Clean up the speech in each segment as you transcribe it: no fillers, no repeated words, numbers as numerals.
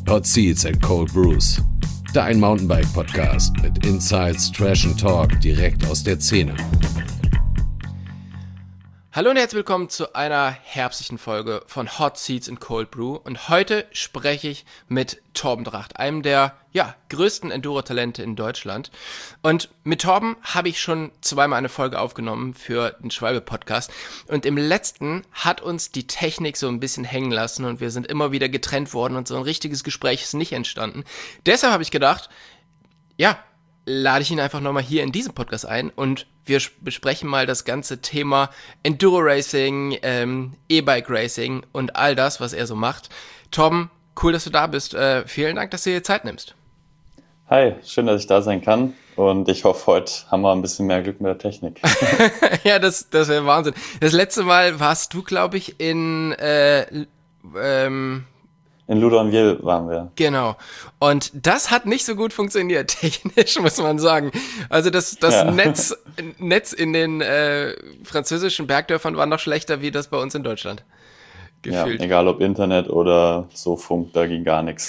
Hot Seats and Cold Brews. Dein Mountainbike-Podcast mit Insights, Trash and Talk direkt aus der Szene. Hallo und herzlich willkommen zu einer herbstlichen Folge von Hot Seats and Cold Brew. Und heute spreche ich mit Torben Dracht, einem der größten Enduro-Talente in Deutschland. Und mit Torben habe ich schon zweimal eine Folge aufgenommen für den Schwalbe-Podcast. Und im letzten hat uns die Technik so ein bisschen hängen lassen und wir sind immer wieder getrennt worden und so ein richtiges Gespräch ist nicht entstanden. Deshalb habe ich gedacht, lade ich ihn einfach nochmal hier in diesem Podcast ein und wir besprechen mal das ganze Thema Enduro Racing, E-Bike Racing und all das, was er so macht. Torben, cool, dass du da bist. Vielen Dank, dass du dir Zeit nimmst. Hi, schön, dass ich da sein kann und ich hoffe, heute haben wir ein bisschen mehr Glück mit der Technik. Ja, das wäre Wahnsinn. Das letzte Mal warst du, glaube ich, in Loudonville waren wir. Genau. Und das hat nicht so gut funktioniert, technisch, muss man sagen. Also das Netz in den französischen Bergdörfern war noch schlechter, wie das bei uns in Deutschland. Gefühlt. Ja, egal ob Internet oder so Funk, da ging gar nichts.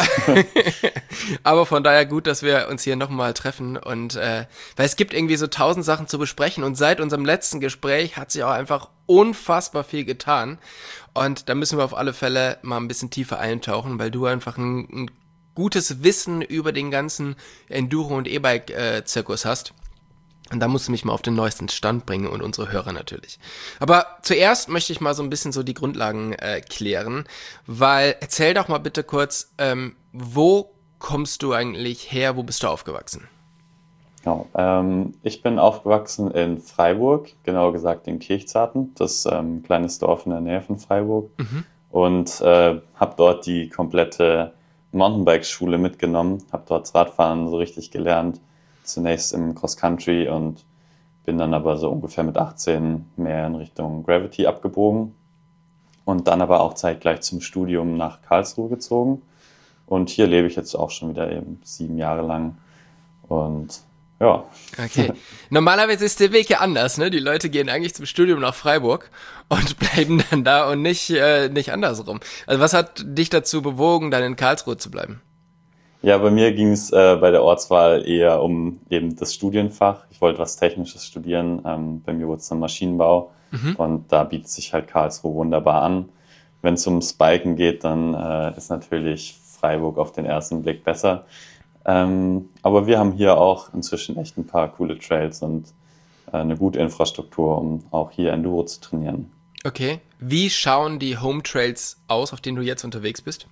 Aber von daher gut, dass wir uns hier nochmal treffen und weil es gibt irgendwie so 1000 Sachen zu besprechen und seit unserem letzten Gespräch hat sich auch einfach unfassbar viel getan und da müssen wir auf alle Fälle mal ein bisschen tiefer eintauchen, weil du einfach ein gutes Wissen über den ganzen Enduro- und E-Bike-Zirkus hast. Und da musst du mich mal auf den neuesten Stand bringen und unsere Hörer natürlich. Aber zuerst möchte ich mal so ein bisschen so die Grundlagen klären, weil erzähl doch mal bitte kurz, wo kommst du eigentlich her, wo bist du aufgewachsen? Genau, ich bin aufgewachsen in Freiburg, genauer gesagt in Kirchzarten, das ist ein kleines Dorf in der Nähe von Freiburg und habe dort die komplette Mountainbike-Schule mitgenommen, habe dort das Radfahren so richtig gelernt. Zunächst im Cross-Country und bin dann aber so ungefähr mit 18 mehr in Richtung Gravity abgebogen und dann aber auch zeitgleich zum Studium nach Karlsruhe gezogen. Und hier lebe ich jetzt auch schon wieder eben 7 Jahre lang und ja. Okay. Normalerweise ist der Weg ja anders, ne? Die Leute gehen eigentlich zum Studium nach Freiburg und bleiben dann da und nicht andersrum. Also was hat dich dazu bewogen, dann in Karlsruhe zu bleiben? Ja, bei mir ging es bei der Ortswahl eher um eben das Studienfach. Ich wollte was Technisches studieren. Bei mir wurde es dann Maschinenbau und da bietet sich halt Karlsruhe wunderbar an. Wenn es ums Biken geht, dann ist natürlich Freiburg auf den ersten Blick besser. Aber wir haben hier auch inzwischen echt ein paar coole Trails und eine gute Infrastruktur, um auch hier Enduro zu trainieren. Okay. Wie schauen die Home Trails aus, auf denen du jetzt unterwegs bist?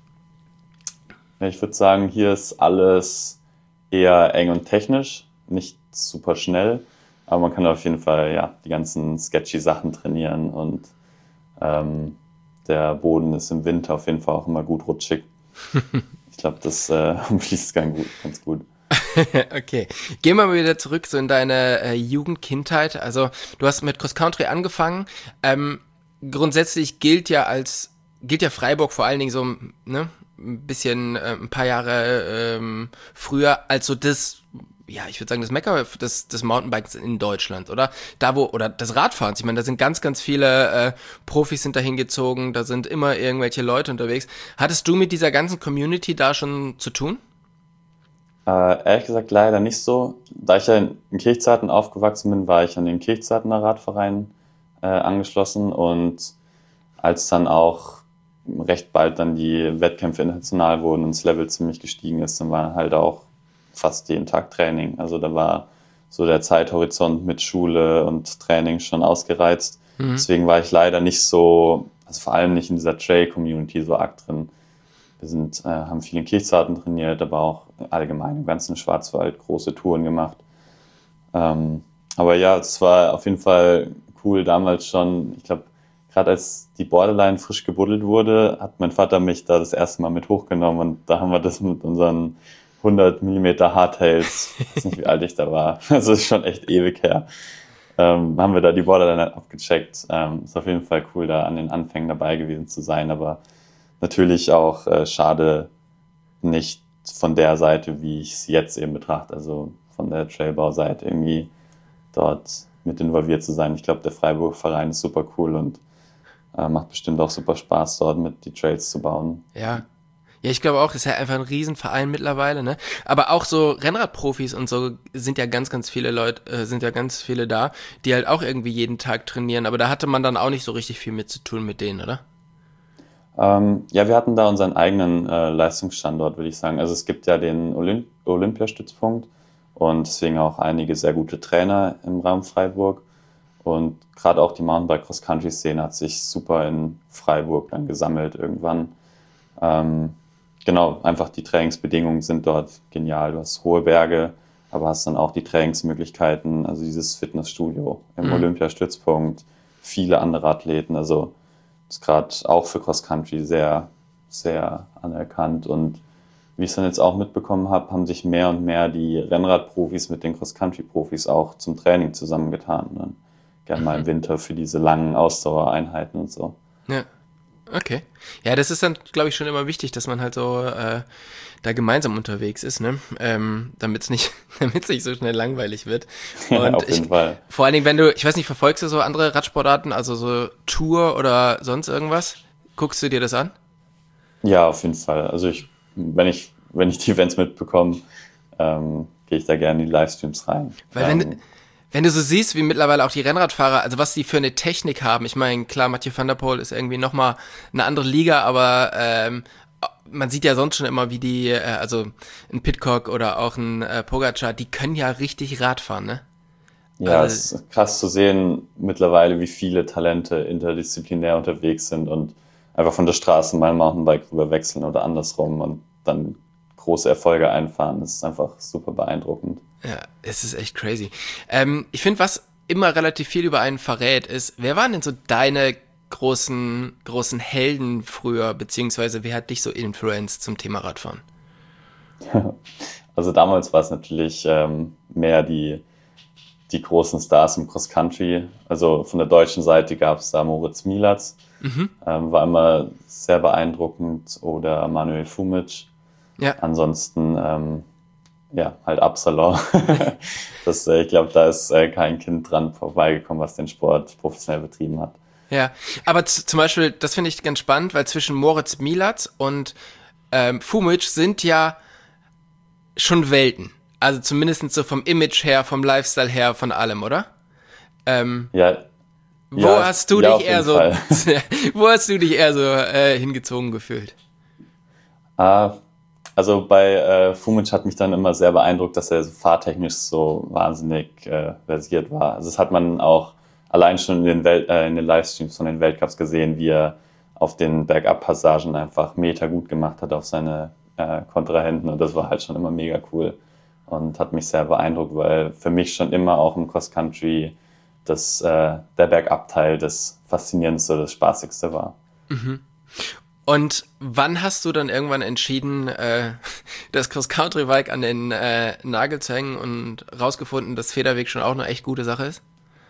Ich würde sagen, hier ist alles eher eng und technisch, nicht super schnell, aber man kann auf jeden Fall die ganzen sketchy Sachen trainieren und der Boden ist im Winter auf jeden Fall auch immer gut rutschig. Ich glaube, das umschließt ganz gut. Okay, gehen wir mal wieder zurück so in deine Jugend, Kindheit. Also du hast mit Cross Country angefangen. Grundsätzlich gilt ja Freiburg vor allen Dingen so, ne? Ein bisschen, ein paar Jahre früher als so das, ich würde sagen, das Mekka des Mountainbikes in Deutschland, oder? Oder des Radfahrens. Ich meine, da sind ganz, ganz viele Profis sind da hingezogen, da sind immer irgendwelche Leute unterwegs. Hattest du mit dieser ganzen Community da schon zu tun? Ehrlich gesagt leider nicht so. Da ich ja in Kirchzarten aufgewachsen bin, war ich an den Kirchzartener Radverein angeschlossen und als dann auch recht bald dann die Wettkämpfe international wurden und das Level ziemlich gestiegen ist, dann war halt auch fast jeden Tag Training. Also da war so der Zeithorizont mit Schule und Training schon ausgereizt. Deswegen war ich leider nicht so, also vor allem nicht in dieser Trail-Community so arg drin. Wir haben viel in Kirchzarten trainiert, aber auch allgemein im ganzen Schwarzwald große Touren gemacht. Aber ja, es war auf jeden Fall cool damals schon. Ich glaube, gerade als die Borderline frisch gebuddelt wurde, hat mein Vater mich da das erste Mal mit hochgenommen und da haben wir das mit unseren 100 mm Hardtails, ich weiß nicht, wie alt ich da war, also ist schon echt ewig her, haben wir da die Borderline abgecheckt. Ist auf jeden Fall cool, da an den Anfängen dabei gewesen zu sein, aber natürlich auch schade, nicht von der Seite, wie ich es jetzt eben betrachte, also von der Trailbau-Seite irgendwie dort mit involviert zu sein. Ich glaube, der Freiburg-Verein ist super cool und macht bestimmt auch super Spaß, dort mit die Trails zu bauen. Ja, Ja, ich glaube auch, das ist ja einfach ein Riesenverein mittlerweile, ne? Aber auch so Rennradprofis und so sind ja ganz viele Leute, sind ja ganz viele da, die halt auch irgendwie jeden Tag trainieren. Aber da hatte man dann auch nicht so richtig viel mit zu tun mit denen, oder? Ja, wir hatten da unseren eigenen Leistungsstandort, würde ich sagen. Also es gibt ja den Olympiastützpunkt und deswegen auch einige sehr gute Trainer im Raum Freiburg. Und gerade auch die Mountainbike-Cross-Country-Szene hat sich super in Freiburg dann gesammelt irgendwann. Genau, einfach die Trainingsbedingungen sind dort genial. Du hast hohe Berge, aber hast dann auch die Trainingsmöglichkeiten, also dieses Fitnessstudio im Olympiastützpunkt, viele andere Athleten. Also das ist gerade auch für Cross-Country sehr, sehr anerkannt. Und wie ich es dann jetzt auch mitbekommen habe, haben sich mehr und mehr die Rennradprofis mit den Cross-Country-Profis auch zum Training zusammengetan. Dann gerne mal im Winter für diese langen Ausdauereinheiten und so. Ja. Okay. Ja, das ist dann, glaube ich, schon immer wichtig, dass man halt so da gemeinsam unterwegs ist, ne? Damit es nicht, damit es nicht so schnell langweilig wird. Und Ja, auf jeden Fall. vor allen Dingen, wenn du, ich weiß nicht, verfolgst du so andere Radsportarten, also so Tour oder sonst irgendwas? Guckst du dir das an? Ja, auf jeden Fall. Also wenn ich die Events mitbekomme, gehe ich da gerne in die Livestreams rein. Weil wenn du so siehst, wie mittlerweile auch die Rennradfahrer, also was die für eine Technik haben, ich meine, klar, Mathieu van der Poel ist irgendwie nochmal eine andere Liga, aber man sieht ja sonst schon immer, wie die, also ein Pidcock oder auch ein Pogacar, die können ja richtig Rad fahren, ne? Ja, es ist krass zu sehen mittlerweile, wie viele Talente interdisziplinär unterwegs sind und einfach von der Straße mal Mountainbike rüber wechseln oder andersrum und dann große Erfolge einfahren. Das ist einfach super beeindruckend. Ja, es ist echt crazy. Ich finde, was immer relativ viel über einen verrät, ist, wer waren denn so deine großen Helden früher, beziehungsweise wer hat dich so influenced zum Thema Radfahren? Also damals war es natürlich mehr die großen Stars im Cross-Country. Also von der deutschen Seite gab es da Moritz Milatz, war immer sehr beeindruckend, oder Manuel Fumic. Ja. Ansonsten ja, halt Absalon. Ich glaube, da ist kein Kind dran vorbeigekommen, was den Sport professionell betrieben hat. Ja, aber zum Beispiel, das finde ich ganz spannend, weil zwischen Moritz Milatz und Fumic sind ja schon Welten. Also zumindest so vom Image her, vom Lifestyle her, von allem, oder? Ja. Wo hast du dich eher so, wo hast du dich eher so hingezogen gefühlt? Also bei Fumic hat mich dann immer sehr beeindruckt, dass er so fahrtechnisch so wahnsinnig versiert war. Also das hat man auch allein schon in den Livestreams von den Weltcups gesehen, wie er auf den Bergab-Passagen einfach Meter gut gemacht hat auf seine Kontrahenten, und das war halt schon immer mega cool und hat mich sehr beeindruckt, weil für mich schon immer auch im Cross-Country der Bergabteil das Faszinierendste, das Spaßigste war. Und wann hast du dann irgendwann entschieden, das Cross-Country-Bike an den Nagel zu hängen und rausgefunden, dass Federweg schon auch eine echt gute Sache ist?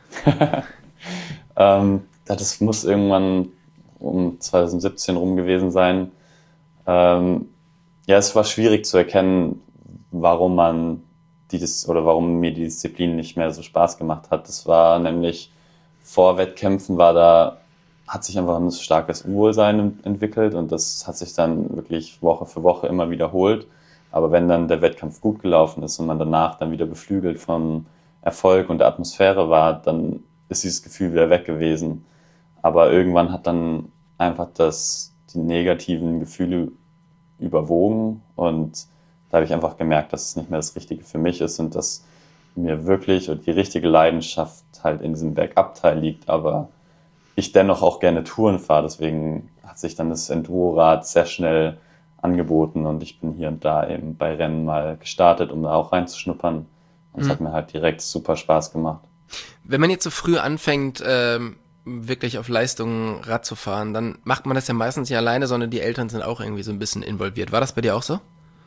Das muss irgendwann um 2017 rum gewesen sein. Ja, es war schwierig zu erkennen, warum warum mir die Disziplin nicht mehr so Spaß gemacht hat. Das war nämlich vor Wettkämpfen hat sich einfach ein starkes Unwohlsein entwickelt, und das hat sich dann wirklich Woche für Woche immer wiederholt. Aber wenn dann der Wettkampf gut gelaufen ist und man danach dann wieder beflügelt von Erfolg und der Atmosphäre war, dann ist dieses Gefühl wieder weg gewesen. Aber irgendwann hat dann einfach die negativen Gefühle überwogen, und da habe ich einfach gemerkt, dass es nicht mehr das Richtige für mich ist und dass mir wirklich die richtige Leidenschaft halt in diesem Bergabteil liegt, aber ich dennoch auch gerne Touren fahre. Deswegen hat sich dann das Enduro-Rad sehr schnell angeboten, und ich bin hier und da eben bei Rennen mal gestartet, um da auch reinzuschnuppern. Und es hat mir halt direkt super Spaß gemacht. Wenn man jetzt so früh anfängt, wirklich auf Leistung Rad zu fahren, dann macht man das ja meistens nicht alleine, sondern die Eltern sind auch irgendwie so ein bisschen involviert. War das bei dir auch so?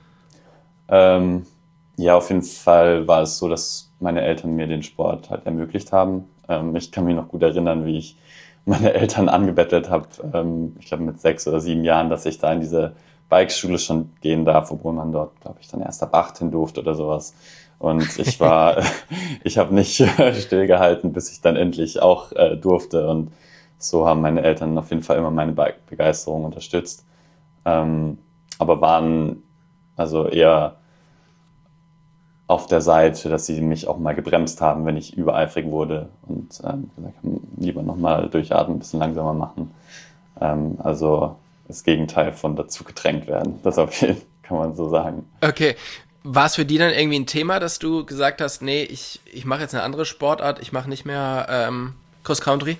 Ja, auf jeden Fall war es so, dass meine Eltern mir den Sport halt ermöglicht haben. Ich kann mich noch gut erinnern, wie ich meine Eltern angebettelt habe, ich glaube mit 6 oder 7 Jahren, dass ich da in diese Bikeschule schon gehen darf, obwohl man dort, glaube ich, dann erst ab 8 hin durfte oder sowas. Und ich habe nicht stillgehalten, bis ich dann endlich auch durfte. Und so haben meine Eltern auf jeden Fall immer meine Bike-Begeisterung unterstützt. aber waren also eher auf der Seite, dass sie mich auch mal gebremst haben, wenn ich übereifrig wurde und gesagt haben, lieber nochmal durchatmen, ein bisschen langsamer machen. Also das Gegenteil von dazu gedrängt werden. Das auf jeden Fall kann man so sagen. Okay. War es für die dann irgendwie ein Thema, dass du gesagt hast, nee, ich mache jetzt eine andere Sportart, ich mache nicht mehr Cross-Country?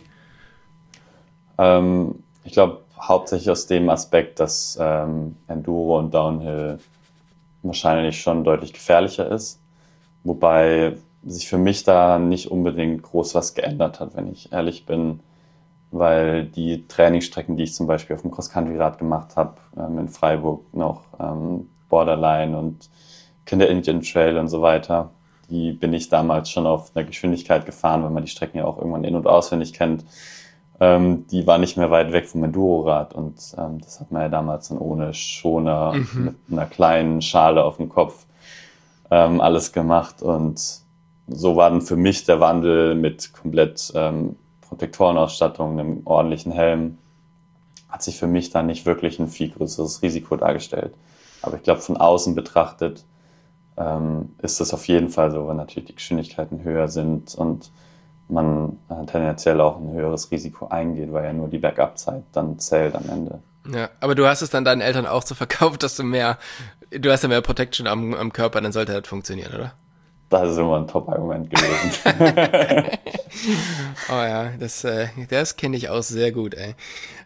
Ich glaube hauptsächlich aus dem Aspekt, dass Enduro und Downhill wahrscheinlich schon deutlich gefährlicher ist. Wobei sich für mich da nicht unbedingt groß was geändert hat, wenn ich ehrlich bin. Weil die Trainingsstrecken, die ich zum Beispiel auf dem Cross-Country-Rad gemacht habe, in Freiburg noch Borderline und Kinder Indian Trail und so weiter, die bin ich damals schon auf einer Geschwindigkeit gefahren, weil man die Strecken ja auch irgendwann in- und auswendig kennt. Die war nicht mehr weit weg vom Enduro-Rad und das hat man ja damals dann ohne Schoner mit einer kleinen Schale auf dem Kopf alles gemacht und so war dann für mich der Wandel mit komplett Protektorenausstattung, einem ordentlichen Helm, hat sich für mich dann nicht wirklich ein viel größeres Risiko dargestellt. Aber ich glaube, von außen betrachtet ist es auf jeden Fall so, weil natürlich die Geschwindigkeiten höher sind und man tendenziell auch ein höheres Risiko eingeht, weil ja nur die Backup-Zeit dann zählt am Ende. Ja, aber du hast es dann deinen Eltern auch so verkauft, dass du hast ja mehr Protection am Körper, dann sollte das funktionieren, oder? Das ist immer ein Top-Argument gewesen. Oh ja, das kenne ich auch sehr gut, ey.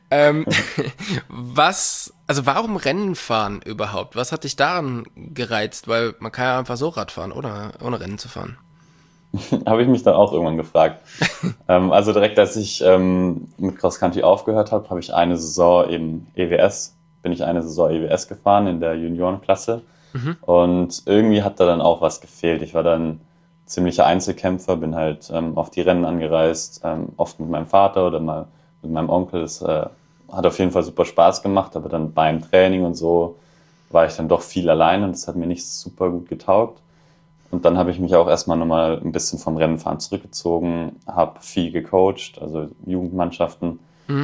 Warum Rennen fahren überhaupt? Was hat dich daran gereizt? Weil man kann ja einfach so Rad fahren, oder? Ohne Rennen zu fahren. Habe ich mich dann auch irgendwann gefragt. Also direkt, als ich mit Cross Country aufgehört habe, habe ich eine Saison bin ich eine Saison EWS gefahren in der Juniorenklasse. Und irgendwie hat da dann auch was gefehlt. Ich war dann ziemlicher Einzelkämpfer, bin halt auf die Rennen angereist, oft mit meinem Vater oder mal mit meinem Onkel. Das hat auf jeden Fall super Spaß gemacht, aber dann beim Training und so war ich dann doch viel allein und das hat mir nicht super gut getaugt. Und dann habe ich mich auch erstmal nochmal ein bisschen vom Rennenfahren zurückgezogen, habe viel gecoacht, also Jugendmannschaften.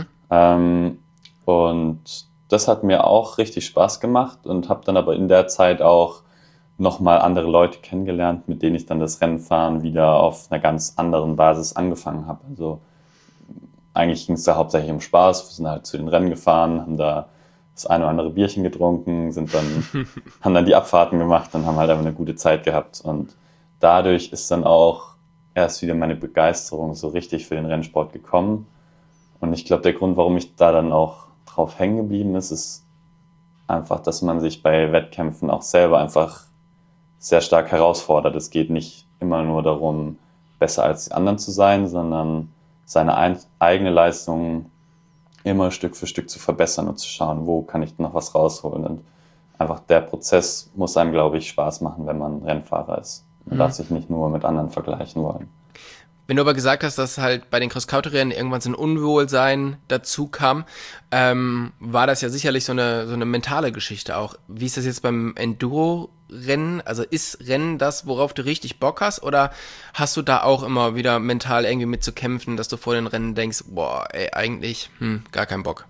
Und das hat mir auch richtig Spaß gemacht und habe dann aber in der Zeit auch nochmal andere Leute kennengelernt, mit denen ich dann das Rennenfahren wieder auf einer ganz anderen Basis angefangen habe. Also eigentlich ging es da hauptsächlich um Spaß. Wir sind halt zu den Rennen gefahren, haben da das eine oder andere Bierchen getrunken, haben dann die Abfahrten gemacht und haben halt einfach eine gute Zeit gehabt. Und dadurch ist dann auch erst wieder meine Begeisterung so richtig für den Rennsport gekommen. Und ich glaube, der Grund, warum ich da dann auch drauf hängen geblieben ist einfach, dass man sich bei Wettkämpfen auch selber einfach sehr stark herausfordert. Es geht nicht immer nur darum, besser als die anderen zu sein, sondern seine eigene Leistung immer Stück für Stück zu verbessern und zu schauen, wo kann ich noch was rausholen. Und einfach der Prozess muss einem, glaube ich, Spaß machen, wenn man Rennfahrer ist. Man darf sich nicht nur mit anderen vergleichen wollen. Wenn du aber gesagt hast, dass halt bei den Cross-Country-Rennen irgendwann so ein Unwohlsein dazu kam, war das ja sicherlich so eine mentale Geschichte auch. Wie ist das jetzt beim Enduro-Rennen? Also ist Rennen das, worauf du richtig Bock hast? Oder hast du da auch immer wieder mental irgendwie mit zu kämpfen, dass du vor den Rennen denkst, boah, ey, eigentlich, gar keinen Bock?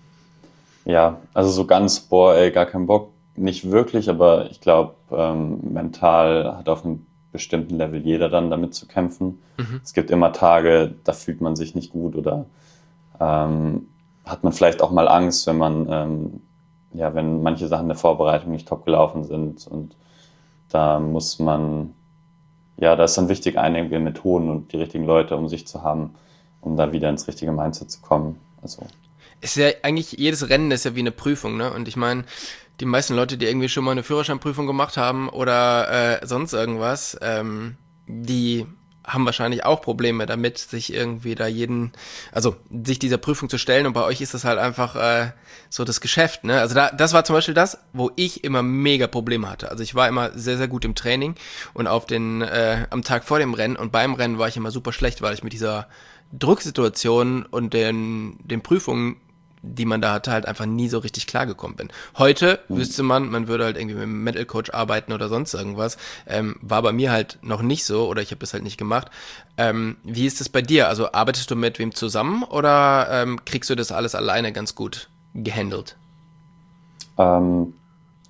Ja, also so ganz, gar keinen Bock, nicht wirklich, aber ich glaube, mental hat auf einem bestimmten Level jeder dann damit zu kämpfen. Es gibt immer Tage, da fühlt man sich nicht gut oder hat man vielleicht auch mal Angst, wenn man wenn manche Sachen der Vorbereitung nicht top gelaufen sind und da muss man, da ist dann wichtig, einige Methoden und die richtigen Leute um sich zu haben, um da wieder ins richtige Mindset zu kommen. Also Ist ja eigentlich, jedes Rennen ist ja wie eine Prüfung, ne? Und ich meine, die meisten Leute, die irgendwie schon mal eine Führerscheinprüfung gemacht haben oder sonst irgendwas, die haben wahrscheinlich auch Probleme damit, sich irgendwie sich dieser Prüfung zu stellen. Und bei euch ist das halt einfach so das Geschäft, ne? Also das war zum Beispiel das, wo ich immer mega Probleme hatte. Also ich war immer sehr, sehr gut im Training und am Tag vor dem Rennen und beim Rennen war ich immer super schlecht, weil ich mit dieser Drucksituation und den Prüfungen, die man da hatte, halt einfach nie so richtig klargekommen bin. Heute wüsste man würde halt irgendwie mit einem Mental Coach arbeiten oder sonst irgendwas. War bei mir halt noch nicht so oder ich habe das halt nicht gemacht. Wie ist das bei dir? Also arbeitest du mit wem zusammen oder kriegst du das alles alleine ganz gut gehandelt?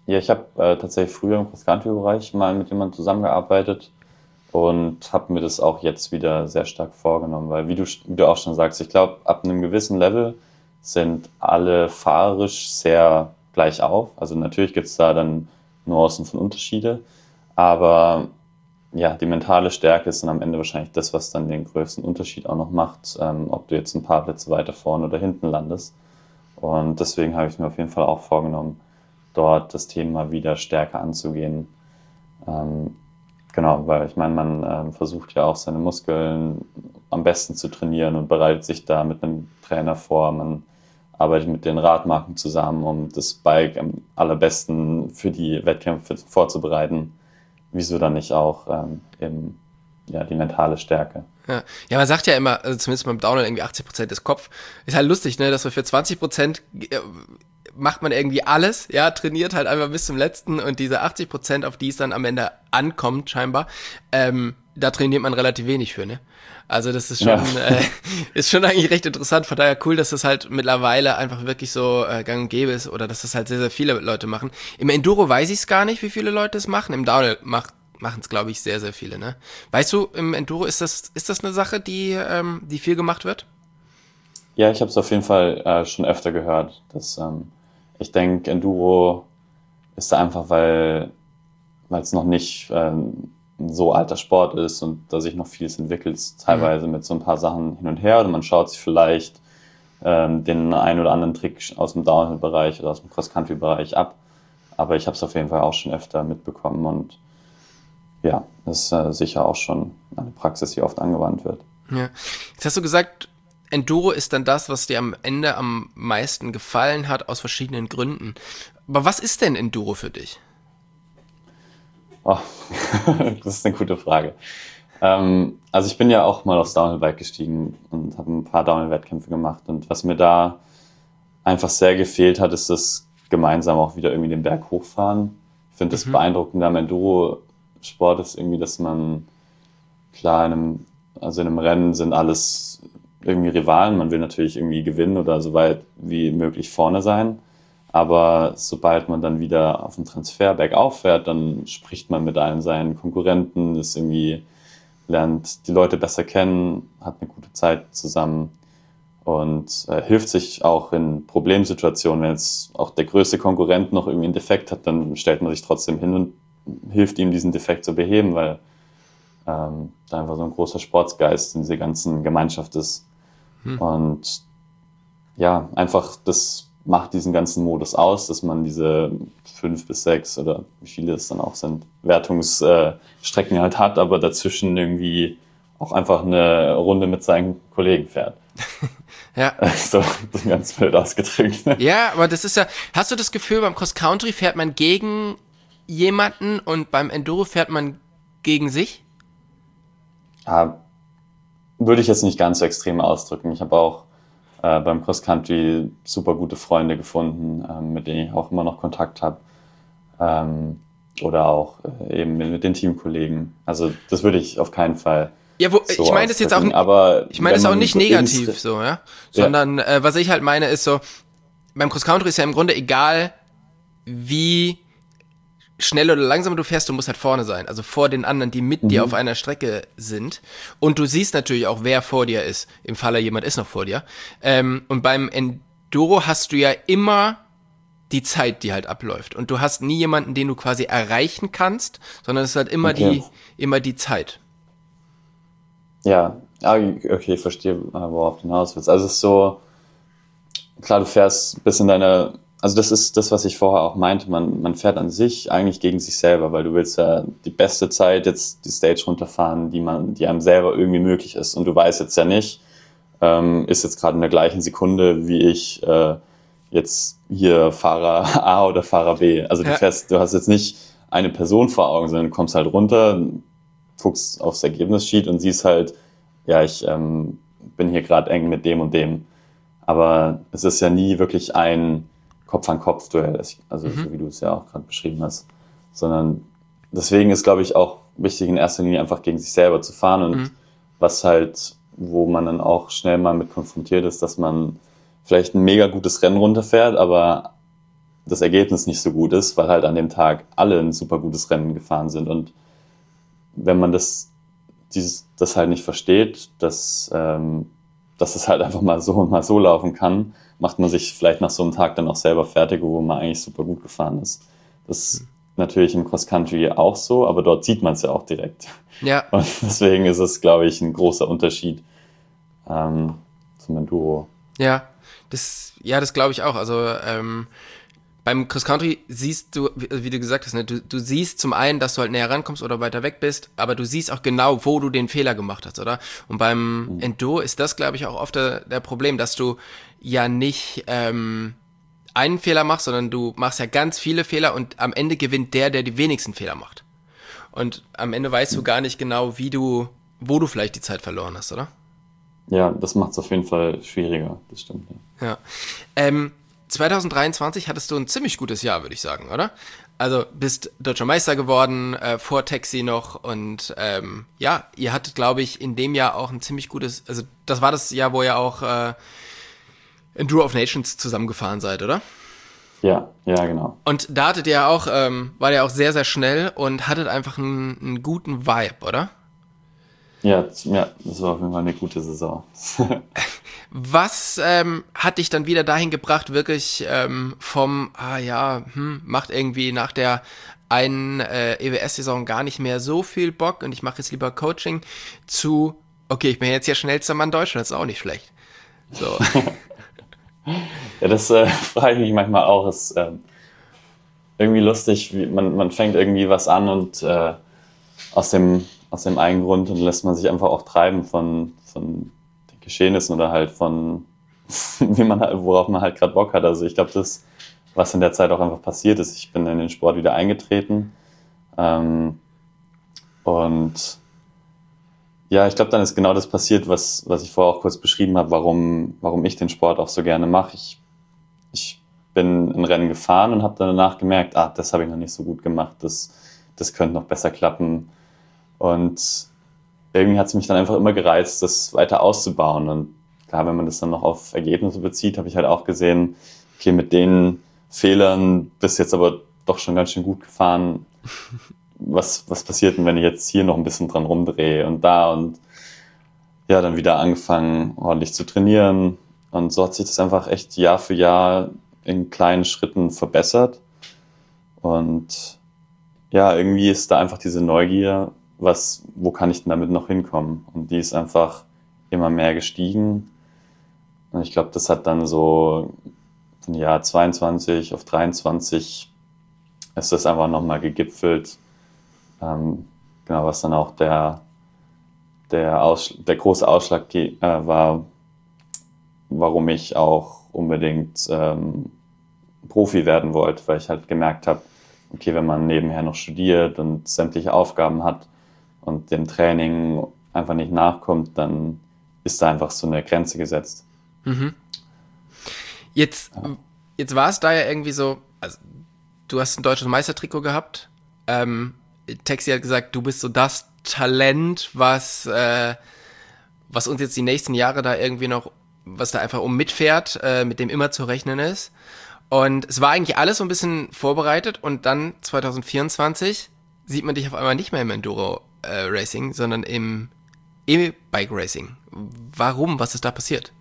Ja, ich habe tatsächlich früher im Cross-Country-Bereich mal mit jemandem zusammengearbeitet und habe mir das auch jetzt wieder sehr stark vorgenommen, weil wie du auch schon sagst, ich glaube, ab einem gewissen Level sind alle fahrerisch sehr gleich auf. Also natürlich gibt es da dann Nuancen von Unterschiede, aber ja, die mentale Stärke ist dann am Ende wahrscheinlich das, was dann den größten Unterschied auch noch macht, ob du jetzt ein paar Plätze weiter vorne oder hinten landest. Und deswegen habe ich mir auf jeden Fall auch vorgenommen, dort das Thema wieder stärker anzugehen. Ähm, genau, weil ich meine, man versucht ja auch seine Muskeln am besten zu trainieren und bereitet sich da mit einem Trainer vor. Man arbeitet mit den Radmarken zusammen, um das Bike am allerbesten für die Wettkämpfe vorzubereiten. Wieso dann nicht auch eben ja, die mentale Stärke? Ja, man sagt ja immer, also zumindest beim Downhill irgendwie 80% ist Kopf. Ist halt lustig, ne, dass man für 20% macht man irgendwie alles, ja, trainiert halt einfach bis zum letzten und diese 80%, auf die es dann am Ende ankommt, scheinbar, da trainiert man relativ wenig für, ne? Also das ist schon, Ja. ist schon eigentlich recht interessant, von daher cool, dass das halt mittlerweile einfach wirklich so gang und gäbe ist oder dass das halt sehr, sehr viele Leute machen. Im Enduro weiß ich es gar nicht, wie viele Leute es machen, im Downhill machen es, glaube ich, sehr, sehr viele, ne? Weißt du, im Enduro ist das eine Sache, die viel gemacht wird? Ja, ich habe es auf jeden Fall schon öfter gehört. Ich denke, Enduro ist da einfach, weil es noch nicht ein so alter Sport ist und da sich noch vieles entwickelt, teilweise mit so ein paar Sachen hin und her. Oder man schaut sich vielleicht den einen oder anderen Trick aus dem Downhill-Bereich oder aus dem Cross-Country-Bereich ab. Aber ich habe es auf jeden Fall auch schon öfter mitbekommen und ja, das ist sicher auch schon eine Praxis, die oft angewandt wird. Ja. Jetzt hast du gesagt, Enduro ist dann das, was dir am Ende am meisten gefallen hat, aus verschiedenen Gründen. Aber was ist denn Enduro für dich? Oh, das ist eine gute Frage. Also ich bin ja auch mal aufs Downhill-Bike gestiegen und habe ein paar Downhill-Wettkämpfe gemacht. Und was mir da einfach sehr gefehlt hat, ist das gemeinsam auch wieder irgendwie den Berg hochfahren. Ich finde das Beeindruckende am Enduro-Sport ist irgendwie, dass man, klar, also in einem Rennen sind alles irgendwie Rivalen. Man will natürlich irgendwie gewinnen oder so weit wie möglich vorne sein. Aber sobald man dann wieder auf dem Transfer bergauf fährt, dann spricht man mit allen seinen Konkurrenten, lernt die Leute besser kennen, hat eine gute Zeit zusammen und hilft sich auch in Problemsituationen. Wenn jetzt auch der größte Konkurrent noch irgendwie einen Defekt hat, dann stellt man sich trotzdem hin und hilft ihm, diesen Defekt zu beheben, weil da einfach so ein großer Sportsgeist in dieser ganzen Gemeinschaft ist. Und ja, einfach das macht diesen ganzen Modus aus, dass man diese 5 bis 6 oder wie viele es dann auch sind, Wertungsstrecken halt hat, aber dazwischen irgendwie auch einfach eine Runde mit seinen Kollegen fährt. Ja. So ganz blöd ausgedrückt. Ja, aber das ist ja, hast du das Gefühl, beim Cross Country fährt man gegen jemanden und beim Enduro fährt man gegen sich? Ja, würde ich jetzt nicht ganz so extrem ausdrücken. Ich habe auch beim Cross Country super gute Freunde gefunden, mit denen ich auch immer noch Kontakt habe. Oder auch eben mit den Teamkollegen. Also das würde ich auf keinen Fall. Ja, so ich meine das jetzt auch, aber ich meine das auch nicht so negativ so, ja, sondern was ich halt meine ist so, beim Cross Country ist ja im Grunde egal, wie schnell oder langsam du fährst, du musst halt vorne sein, also vor den anderen, die mit dir auf einer Strecke sind. Und du siehst natürlich auch, wer vor dir ist, im Falle jemand ist noch vor dir. Und beim Enduro hast du ja immer die Zeit, die halt abläuft. Und du hast nie jemanden, den du quasi erreichen kannst, sondern es ist halt immer die Zeit. Ja, okay, ich verstehe, worauf du hinaus willst. Also es ist so, klar, du fährst bis in also das ist das, was ich vorher auch meinte, man fährt an sich eigentlich gegen sich selber, weil du willst ja die beste Zeit jetzt die Stage runterfahren, die einem selber irgendwie möglich ist. Und du weißt jetzt ja nicht, ist jetzt gerade in der gleichen Sekunde wie ich jetzt hier Fahrer A oder Fahrer B. Also du hast jetzt nicht eine Person vor Augen, sondern du kommst halt runter, guckst aufs Ergebnissheet und siehst halt, ja, ich bin hier gerade eng mit dem und dem. Aber es ist ja nie wirklich ein Kopf-an-Kopf-Duell, also so wie du es ja auch gerade beschrieben hast. Sondern deswegen ist, glaube ich, auch wichtig, in erster Linie einfach gegen sich selber zu fahren. Und was halt, wo man dann auch schnell mal mit konfrontiert ist, dass man vielleicht ein mega gutes Rennen runterfährt, aber das Ergebnis nicht so gut ist, weil halt an dem Tag alle ein super gutes Rennen gefahren sind. Und wenn man das halt nicht versteht, dass es halt einfach mal so und mal so laufen kann, macht man sich vielleicht nach so einem Tag dann auch selber fertig, wo man eigentlich super gut gefahren ist. Das ist natürlich im Cross-Country auch so, aber dort sieht man es ja auch direkt. Ja. Und deswegen ist es, glaube ich, ein großer Unterschied zum Enduro. Ja, das glaube ich auch. Also beim Cross Country siehst du, wie du gesagt hast, ne, du siehst zum einen, dass du halt näher rankommst oder weiter weg bist, aber du siehst auch genau, wo du den Fehler gemacht hast, oder? Und beim Enduro ist das, glaube ich, auch oft der Problem, dass du ja nicht einen Fehler machst, sondern du machst ja ganz viele Fehler und am Ende gewinnt der die wenigsten Fehler macht. Und am Ende weißt du gar nicht genau, wo du vielleicht die Zeit verloren hast, oder? Ja, das macht es auf jeden Fall schwieriger, das stimmt. Ja. 2023 hattest du ein ziemlich gutes Jahr, würde ich sagen, oder? Also bist Deutscher Meister geworden, vor Taxi noch und ja, ihr hattet, glaube ich, in dem Jahr auch ein ziemlich gutes, also das war das Jahr, wo ihr auch Enduro of Nations zusammengefahren seid, oder? Ja, genau. Und da hattet ihr auch, war ihr auch sehr, sehr schnell und hattet einfach einen guten Vibe, oder? Ja, das war auf jeden Fall eine gute Saison. Was hat dich dann wieder dahin gebracht, wirklich macht irgendwie nach der einen EWS-Saison gar nicht mehr so viel Bock und ich mache jetzt lieber Coaching zu, okay, ich bin jetzt ja schnellster Mann Deutschland, das ist auch nicht schlecht. So. Ja, das frage ich mich manchmal auch. Ist irgendwie lustig, wie man fängt irgendwie was an und aus dem einen Grund und lässt man sich einfach auch treiben von den Geschehnissen oder halt von worauf man halt gerade Bock hat. Also ich glaube, das, was in der Zeit auch einfach passiert ist, ich bin in den Sport wieder eingetreten und ja, ich glaube, dann ist genau das passiert, was ich vorher auch kurz beschrieben habe, warum ich den Sport auch so gerne mache. Ich bin ein Rennen gefahren und habe danach gemerkt, das habe ich noch nicht so gut gemacht, das könnte noch besser klappen. Und irgendwie hat es mich dann einfach immer gereizt, das weiter auszubauen. Und klar, wenn man das dann noch auf Ergebnisse bezieht, habe ich halt auch gesehen, okay, mit den Fehlern bist jetzt aber doch schon ganz schön gut gefahren. Was passiert denn, wenn ich jetzt hier noch ein bisschen dran rumdrehe und da und ja, dann wieder angefangen, ordentlich zu trainieren. Und so hat sich das einfach echt Jahr für Jahr in kleinen Schritten verbessert. Und ja, irgendwie ist da einfach diese Neugier, wo kann ich denn damit noch hinkommen? Und die ist einfach immer mehr gestiegen. Und ich glaube, das hat dann so von Jahr 22 auf 23 ist das einfach nochmal gegipfelt. Genau, was dann auch der große Ausschlag war, warum ich auch unbedingt Profi werden wollte, weil ich halt gemerkt habe, okay, wenn man nebenher noch studiert und sämtliche Aufgaben hat und dem Training einfach nicht nachkommt, dann ist da einfach so eine Grenze gesetzt. Mhm. Jetzt war es da ja irgendwie so, also du hast ein deutsches Meistertrikot gehabt, Taxi hat gesagt, du bist so das Talent, was uns jetzt die nächsten Jahre da irgendwie noch, was da einfach mitfährt, mit dem immer zu rechnen ist. Und es war eigentlich alles so ein bisschen vorbereitet und dann 2024 sieht man dich auf einmal nicht mehr im Enduro-Racing, sondern im E-Bike-Racing. Warum? Was ist da passiert?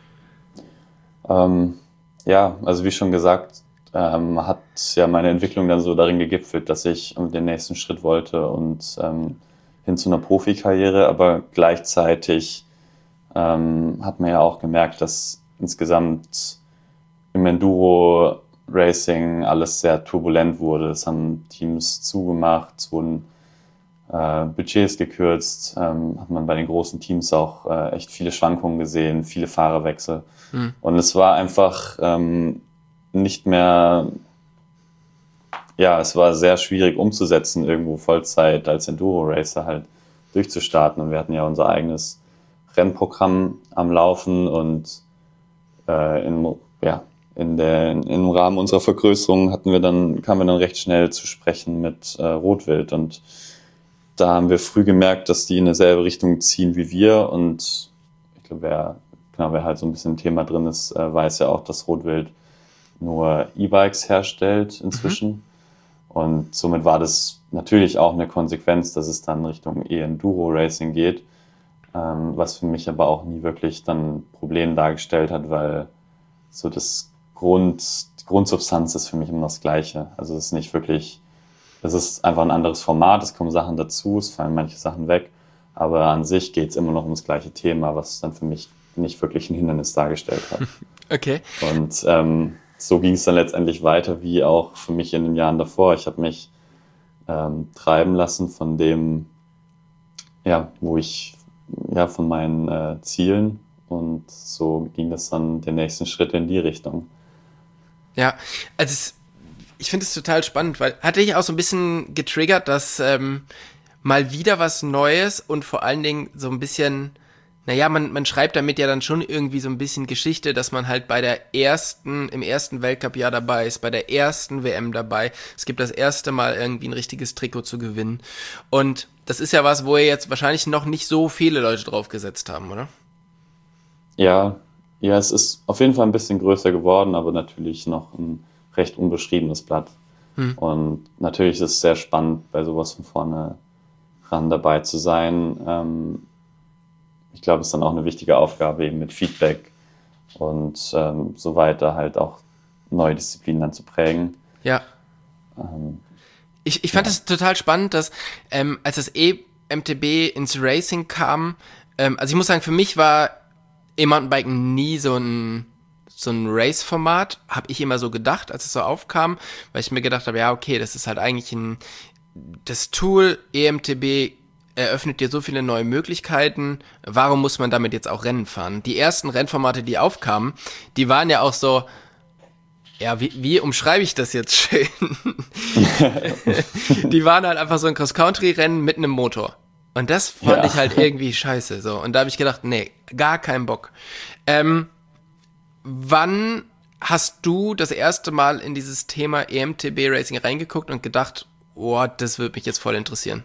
Ja, also wie schon gesagt, hat ja meine Entwicklung dann so darin gegipfelt, dass ich den nächsten Schritt wollte und hin zu einer Profikarriere, aber gleichzeitig hat man ja auch gemerkt, dass insgesamt im Enduro-Racing alles sehr turbulent wurde. Es haben Teams zugemacht, es wurden Budgets gekürzt, hat man bei den großen Teams auch echt viele Schwankungen gesehen, viele Fahrerwechsel. Und es war einfach nicht mehr, ja, es war sehr schwierig umzusetzen, irgendwo Vollzeit als Enduro-Racer halt durchzustarten. Und wir hatten ja unser eigenes Rennprogramm am Laufen und im Rahmen unserer Vergrößerung kamen wir dann recht schnell zu sprechen mit Rotwild. Und da haben wir früh gemerkt, dass die in dieselbe Richtung ziehen wie wir. Und ich glaube, wer halt so ein bisschen Thema drin ist, weiß ja auch, dass Rotwild nur E-Bikes herstellt inzwischen. Und somit war das natürlich auch eine Konsequenz, dass es dann Richtung E-Enduro-Racing geht, was für mich aber auch nie wirklich dann ein Problem dargestellt hat, weil so die Grundsubstanz ist für mich immer das Gleiche. Also es ist nicht wirklich, es ist einfach ein anderes Format, es kommen Sachen dazu, es fallen manche Sachen weg, aber an sich geht es immer noch ums gleiche Thema, was dann für mich nicht wirklich ein Hindernis dargestellt hat. Okay. Und so ging es dann letztendlich weiter, wie auch für mich in den Jahren davor. Ich habe mich treiben lassen von dem, ja, von meinen Zielen, und so ging das dann den nächsten Schritt in die Richtung. Ja, also ich finde es total spannend, weil hatte ich auch so ein bisschen getriggert, dass mal wieder was Neues und vor allen Dingen so ein bisschen, naja, man schreibt damit ja dann schon irgendwie so ein bisschen Geschichte, dass man halt im ersten Weltcup-Jahr dabei ist, bei der ersten WM dabei. Es gibt das erste Mal irgendwie ein richtiges Trikot zu gewinnen. Und das ist ja was, wo jetzt wahrscheinlich noch nicht so viele Leute drauf gesetzt haben, oder? Ja, es ist auf jeden Fall ein bisschen größer geworden, aber natürlich noch ein recht unbeschriebenes Blatt. Und natürlich ist es sehr spannend, bei sowas von vorne ran dabei zu sein. Ich glaube, es ist dann auch eine wichtige Aufgabe eben mit Feedback und so weiter halt auch neue Disziplinen dann zu prägen. Ja. Ich fand es total spannend, dass als das EMTB ins Racing kam, also ich muss sagen, für mich war E-Mountainbiken nie so ein Race-Format, habe ich immer so gedacht, als es so aufkam, weil ich mir gedacht habe, ja, okay, das ist halt eigentlich das Tool EMTB eröffnet dir so viele neue Möglichkeiten, warum muss man damit jetzt auch Rennen fahren? Die ersten Rennformate, die aufkamen, die waren ja auch so, ja, wie umschreibe ich das jetzt schön? Die waren halt einfach so ein Cross-Country-Rennen mit einem Motor. Und das fand ich halt irgendwie scheiße, so. Und da habe ich gedacht, nee, gar keinen Bock. Wann hast du das erste Mal in dieses Thema EMTB Racing reingeguckt und gedacht, oh, das würde mich jetzt voll interessieren?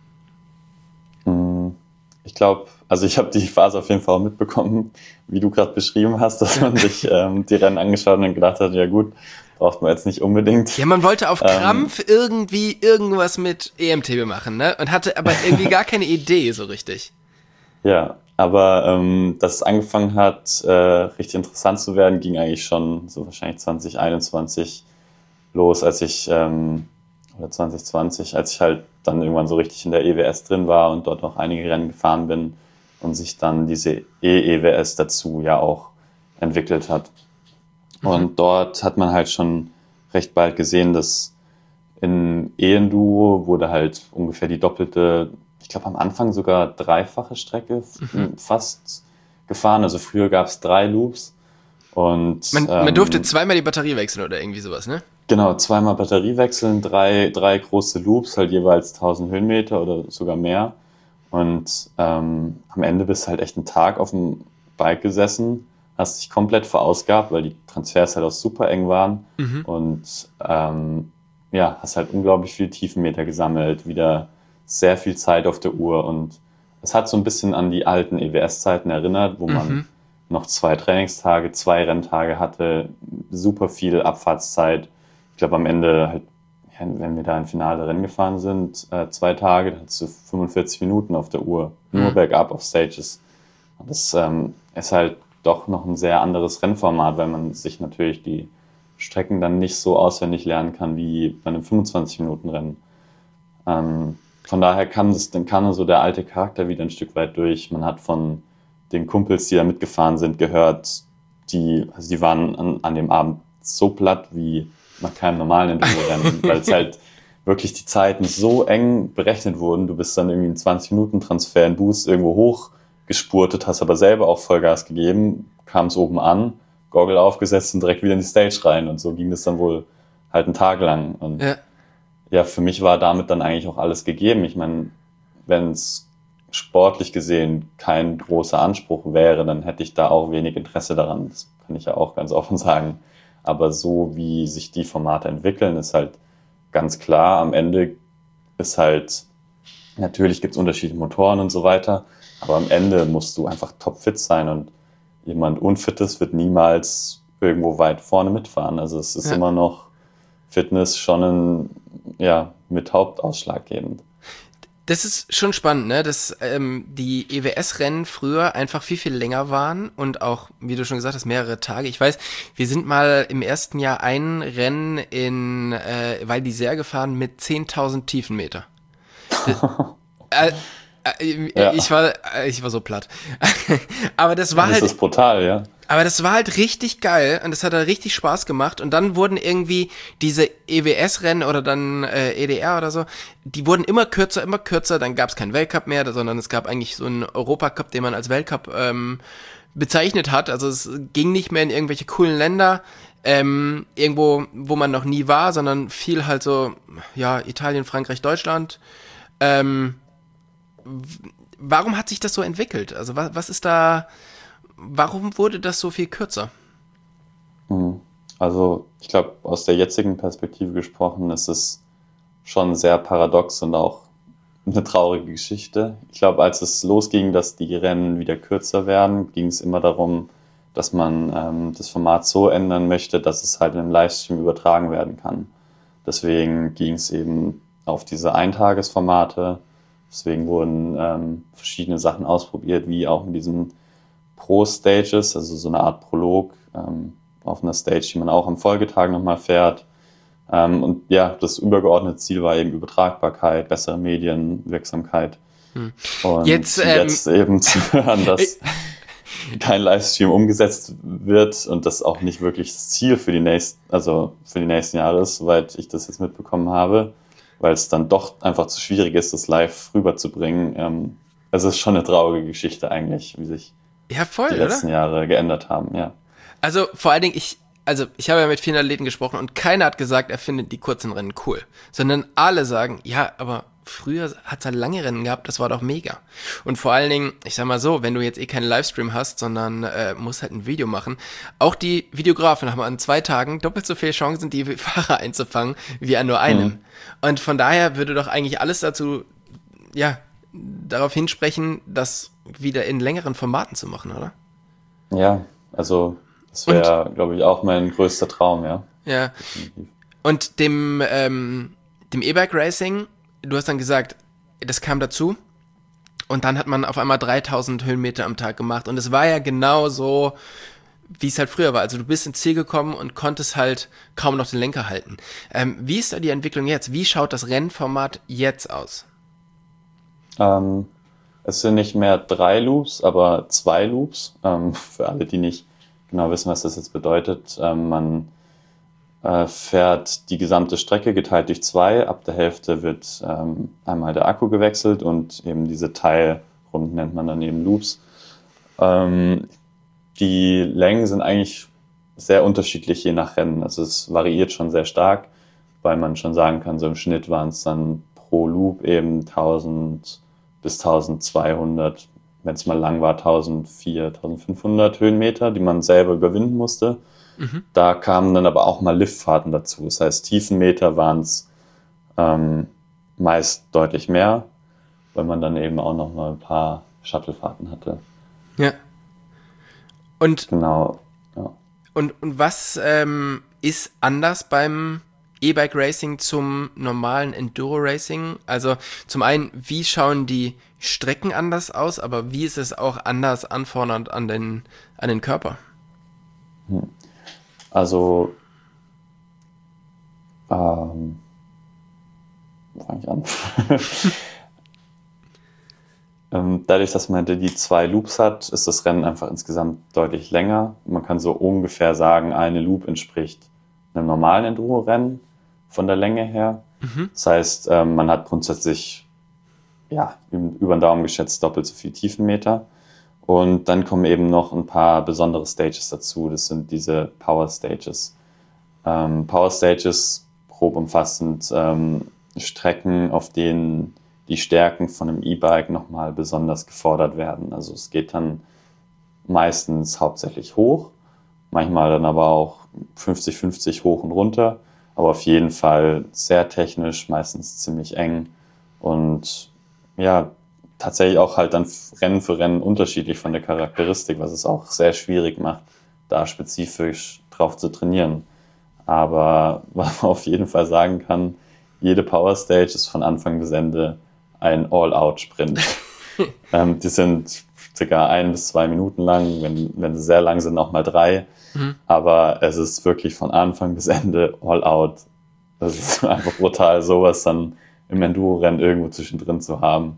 Ich glaube, also ich habe die Phase auf jeden Fall auch mitbekommen, wie du gerade beschrieben hast, dass man sich die Rennen angeschaut und gedacht hat, ja gut, braucht man jetzt nicht unbedingt. Ja, man wollte auf Krampf irgendwie irgendwas mit EMTB machen, ne? Und hatte aber irgendwie gar keine Idee so richtig. Ja, aber dass es angefangen hat, richtig interessant zu werden, ging eigentlich schon so wahrscheinlich 2021 los, oder 2020, als ich halt dann irgendwann so richtig in der EWS drin war und dort auch einige Rennen gefahren bin und sich dann diese E-EWS dazu ja auch entwickelt hat. Und dort hat man halt schon recht bald gesehen, dass in E-Enduro wurde halt ungefähr die doppelte, ich glaube am Anfang sogar dreifache Strecke fast gefahren. Also früher gab es 3 Loops. Und man durfte zweimal die Batterie wechseln oder irgendwie sowas, ne? Genau, zweimal Batterie wechseln, drei große Loops, halt jeweils 1000 Höhenmeter oder sogar mehr. Und am Ende bist du halt echt einen Tag auf dem Bike gesessen, hast dich komplett verausgabt, weil die Transfers halt auch super eng waren. Und hast halt unglaublich viel Tiefenmeter gesammelt, wieder sehr viel Zeit auf der Uhr. Und es hat so ein bisschen an die alten EWS-Zeiten erinnert, wo man noch 2 Trainingstage, 2 Renntage hatte, super viel Abfahrtszeit. Ich glaube, am Ende halt, wenn wir da ein Finale Rennen gefahren sind, 2 Tage, da hattest du 45 Minuten auf der Uhr, nur bergab auf Stages. Und das ist halt doch noch ein sehr anderes Rennformat, weil man sich natürlich die Strecken dann nicht so auswendig lernen kann wie bei einem 25-Minuten-Rennen. Von daher kam so der alte Charakter wieder ein Stück weit durch. Man hat von den Kumpels, die da mitgefahren sind, gehört, die waren an dem Abend so platt wie nach keinem normalen Enduro-Rennen, weil es halt wirklich die Zeiten so eng berechnet wurden. Du bist dann irgendwie in 20-Minuten-Transfer in Boost irgendwo hochgespurtet, hast aber selber auch Vollgas gegeben, kam es oben an, Goggle aufgesetzt und direkt wieder in die Stage rein. Und so ging das dann wohl halt einen Tag lang. Und ja, für mich war damit dann eigentlich auch alles gegeben. Ich meine, wenn es sportlich gesehen kein großer Anspruch wäre, dann hätte ich da auch wenig Interesse daran. Das kann ich ja auch ganz offen sagen. Aber so wie sich die Formate entwickeln, ist halt ganz klar, am Ende ist halt, natürlich gibt es unterschiedliche Motoren und so weiter, aber am Ende musst du einfach topfit sein und jemand Unfittes wird niemals irgendwo weit vorne mitfahren. Also es ist immer noch Fitness schon mit Hauptausschlaggebend. Das ist schon spannend, ne? Dass die EWS-Rennen früher einfach viel länger waren und auch, wie du schon gesagt hast, mehrere Tage. Ich weiß, wir sind mal im ersten Jahr ein Rennen in Val d'Isère gefahren mit 10.000 Tiefenmeter. Ich war so platt. Aber das war das ist brutal, ja. Aber das war halt richtig geil und das hat halt richtig Spaß gemacht und dann wurden irgendwie diese EWS-Rennen oder dann EDR oder so, die wurden immer kürzer, dann gab es keinen Weltcup mehr, sondern es gab eigentlich so einen Europacup, den man als Weltcup bezeichnet hat, also es ging nicht mehr in irgendwelche coolen Länder, irgendwo, wo man noch nie war, sondern viel halt so, ja, Italien, Frankreich, Deutschland. Warum hat sich das so entwickelt? Also was ist da... Warum wurde das so viel kürzer? Also ich glaube, aus der jetzigen Perspektive gesprochen, ist es schon sehr paradox und auch eine traurige Geschichte. Ich glaube, als es losging, dass die Rennen wieder kürzer werden, ging es immer darum, dass man das Format so ändern möchte, dass es halt in einem Livestream übertragen werden kann. Deswegen ging es eben auf diese Eintagesformate. Deswegen wurden verschiedene Sachen ausprobiert, wie auch in diesen Pro-Stages, also so eine Art Prolog auf einer Stage, die man auch am Folgetag nochmal fährt. Und ja, das übergeordnete Ziel war eben Übertragbarkeit, bessere Medienwirksamkeit. Und jetzt eben zu hören, dass kein Livestream umgesetzt wird und das auch nicht wirklich das Ziel für die nächsten Jahre ist, soweit ich das jetzt mitbekommen habe, weil es dann doch einfach zu schwierig ist, das live rüberzubringen. Es ist schon eine traurige Geschichte eigentlich, wie sich die letzten Jahre geändert haben, ja. Also vor allen Dingen, ich habe ja mit vielen Athleten gesprochen und keiner hat gesagt, er findet die kurzen Rennen cool, sondern alle sagen, ja, aber früher hat es halt lange Rennen gehabt, das war doch mega. Und vor allen Dingen, ich sag mal so, wenn du jetzt keinen Livestream hast, sondern musst halt ein Video machen, auch die Videografen haben an 2 Tagen doppelt so viele Chancen, die Fahrer einzufangen, wie an nur einem. Und von daher würde doch eigentlich alles dazu, ja, darauf hinsprechen, das wieder in längeren Formaten zu machen, oder? Ja, also das wäre, glaube ich, auch mein größter Traum, ja. Ja. Und dem E-Bike Racing, du hast dann gesagt, das kam dazu und dann hat man auf einmal 3.000 Höhenmeter am Tag gemacht und es war ja genau so, wie es halt früher war. Also du bist ins Ziel gekommen und konntest halt kaum noch den Lenker halten. Wie ist da die Entwicklung jetzt? Wie schaut das Rennformat jetzt aus? Es sind nicht mehr 3 Loops, aber 2 Loops. Für alle, die nicht genau wissen, was das jetzt bedeutet. Man fährt die gesamte Strecke geteilt durch 2. Ab der Hälfte wird einmal der Akku gewechselt und eben diese Teilrunden nennt man dann eben Loops. Die Längen sind eigentlich sehr unterschiedlich je nach Rennen. Also es variiert schon sehr stark, weil man schon sagen kann, so im Schnitt waren es dann pro Loop eben 1000 bis 1200, wenn es mal lang war, 1400, 1500 Höhenmeter, die man selber überwinden musste. Da kamen dann aber auch mal Liftfahrten dazu. Das heißt, Tiefenmeter waren es meist deutlich mehr, weil man dann eben auch noch mal ein paar Shuttlefahrten hatte. Ja. Und, genau, ja. Und was ist anders beim E-Bike Racing zum normalen Enduro Racing? Also zum einen, wie schauen die Strecken anders aus, aber wie ist es auch anders anfordernd an den Körper? Also wo fange ich an? Dadurch, dass man die 2 Loops hat, ist das Rennen einfach insgesamt deutlich länger. Man kann so ungefähr sagen, eine Loop entspricht einem normalen Enduro-Rennen von der Länge her. Das heißt, man hat grundsätzlich über den Daumen geschätzt doppelt so viel Tiefenmeter. Und dann kommen eben noch ein paar besondere Stages dazu. Das sind diese Power Stages. Power Stages, grob umfassend, Strecken, auf denen die Stärken von einem E-Bike nochmal besonders gefordert werden. Also es geht dann meistens hauptsächlich hoch, manchmal dann aber auch 50-50 hoch und runter, aber auf jeden Fall sehr technisch, meistens ziemlich eng und ja, tatsächlich auch halt dann Rennen für Rennen unterschiedlich von der Charakteristik, was es auch sehr schwierig macht, da spezifisch drauf zu trainieren. Aber was man auf jeden Fall sagen kann, jede Power Stage ist von Anfang bis Ende ein All-Out-Sprint. Die sind ca. 1 bis 2 Minuten lang, wenn sie sehr lang sind, auch mal 3. Aber es ist wirklich von Anfang bis Ende All-Out. Das ist einfach brutal, sowas dann im Enduro-Rennen irgendwo zwischendrin zu haben.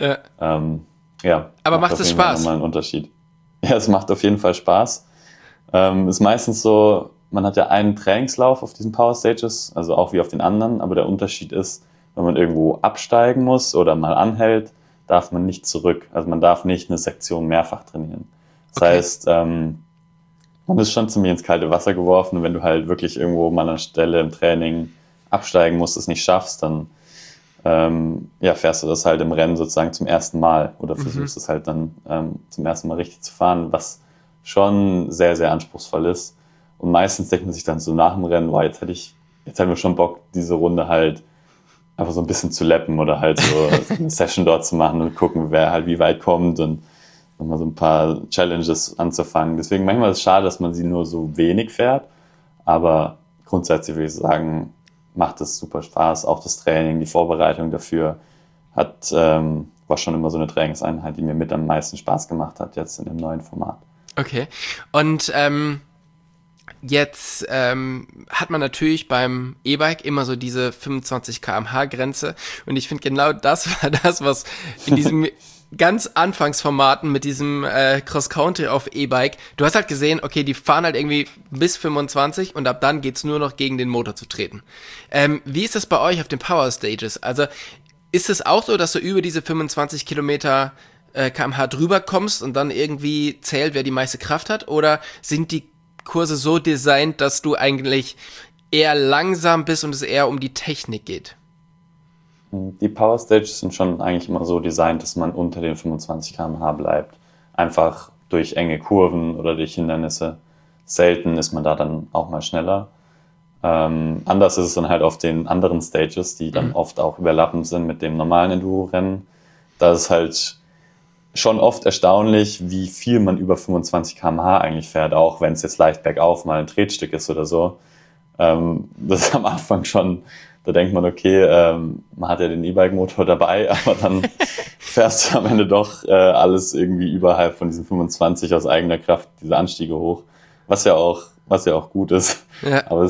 Ja. Aber macht es Spaß? Nochmal einen Unterschied. Ja, es macht auf jeden Fall Spaß. Ist meistens so, man hat ja einen Trainingslauf auf diesen Power Stages, also auch wie auf den anderen, aber der Unterschied ist, wenn man irgendwo absteigen muss oder mal anhält, darf man nicht zurück. Also man darf nicht eine Sektion mehrfach trainieren. Das heißt, man ist schon ziemlich ins kalte Wasser geworfen und wenn du halt wirklich irgendwo mal an einer Stelle im Training absteigen musst, es nicht schaffst, dann fährst du das halt im Rennen sozusagen zum ersten Mal oder versuchst es halt dann zum ersten Mal richtig zu fahren, was schon sehr, sehr anspruchsvoll ist. Und meistens denkt man sich dann so nach dem Rennen, wow, jetzt hätten wir schon Bock, diese Runde halt einfach so ein bisschen zu lappen oder halt so eine Session dort zu machen und gucken, wer halt wie weit kommt und nochmal so ein paar Challenges anzufangen. Deswegen manchmal ist es schade, dass man sie nur so wenig fährt, aber grundsätzlich würde ich sagen, macht es super Spaß. Auch das Training, die Vorbereitung dafür war schon immer so eine Trainingseinheit, die mir mit am meisten Spaß gemacht hat, jetzt in dem neuen Format. Okay. Und jetzt hat man natürlich beim E-Bike immer so diese 25 km/h Grenze und ich finde genau das war das, was in diesem ganz Anfangsformaten mit diesem Cross-Country auf E-Bike, du hast halt gesehen, okay, die fahren halt irgendwie bis 25 und ab dann geht's nur noch gegen den Motor zu treten. Wie ist das bei euch auf den Power Stages? Also ist es auch so, dass du über diese 25 Kilometer km/h drüber kommst und dann irgendwie zählt, wer die meiste Kraft hat? Oder sind die Kurse so designt, dass du eigentlich eher langsam bist und es eher um die Technik geht? Die Power Stages sind schon eigentlich immer so designt, dass man unter den 25 km/h bleibt. Einfach durch enge Kurven oder durch Hindernisse. Selten ist man da dann auch mal schneller. Anders ist es dann halt auf den anderen Stages, die dann oft auch überlappend sind mit dem normalen Enduro-Rennen. Da ist halt schon oft erstaunlich, wie viel man über 25 km/h eigentlich fährt, auch wenn es jetzt leicht bergauf mal ein Tretstück ist oder so. Das ist am Anfang schon, da denkt man, okay, man hat ja den E-Bike-Motor dabei, aber dann fährst du am Ende doch alles irgendwie überhalb von diesen 25 aus eigener Kraft, diese Anstiege hoch, was ja auch gut ist. Ja. Aber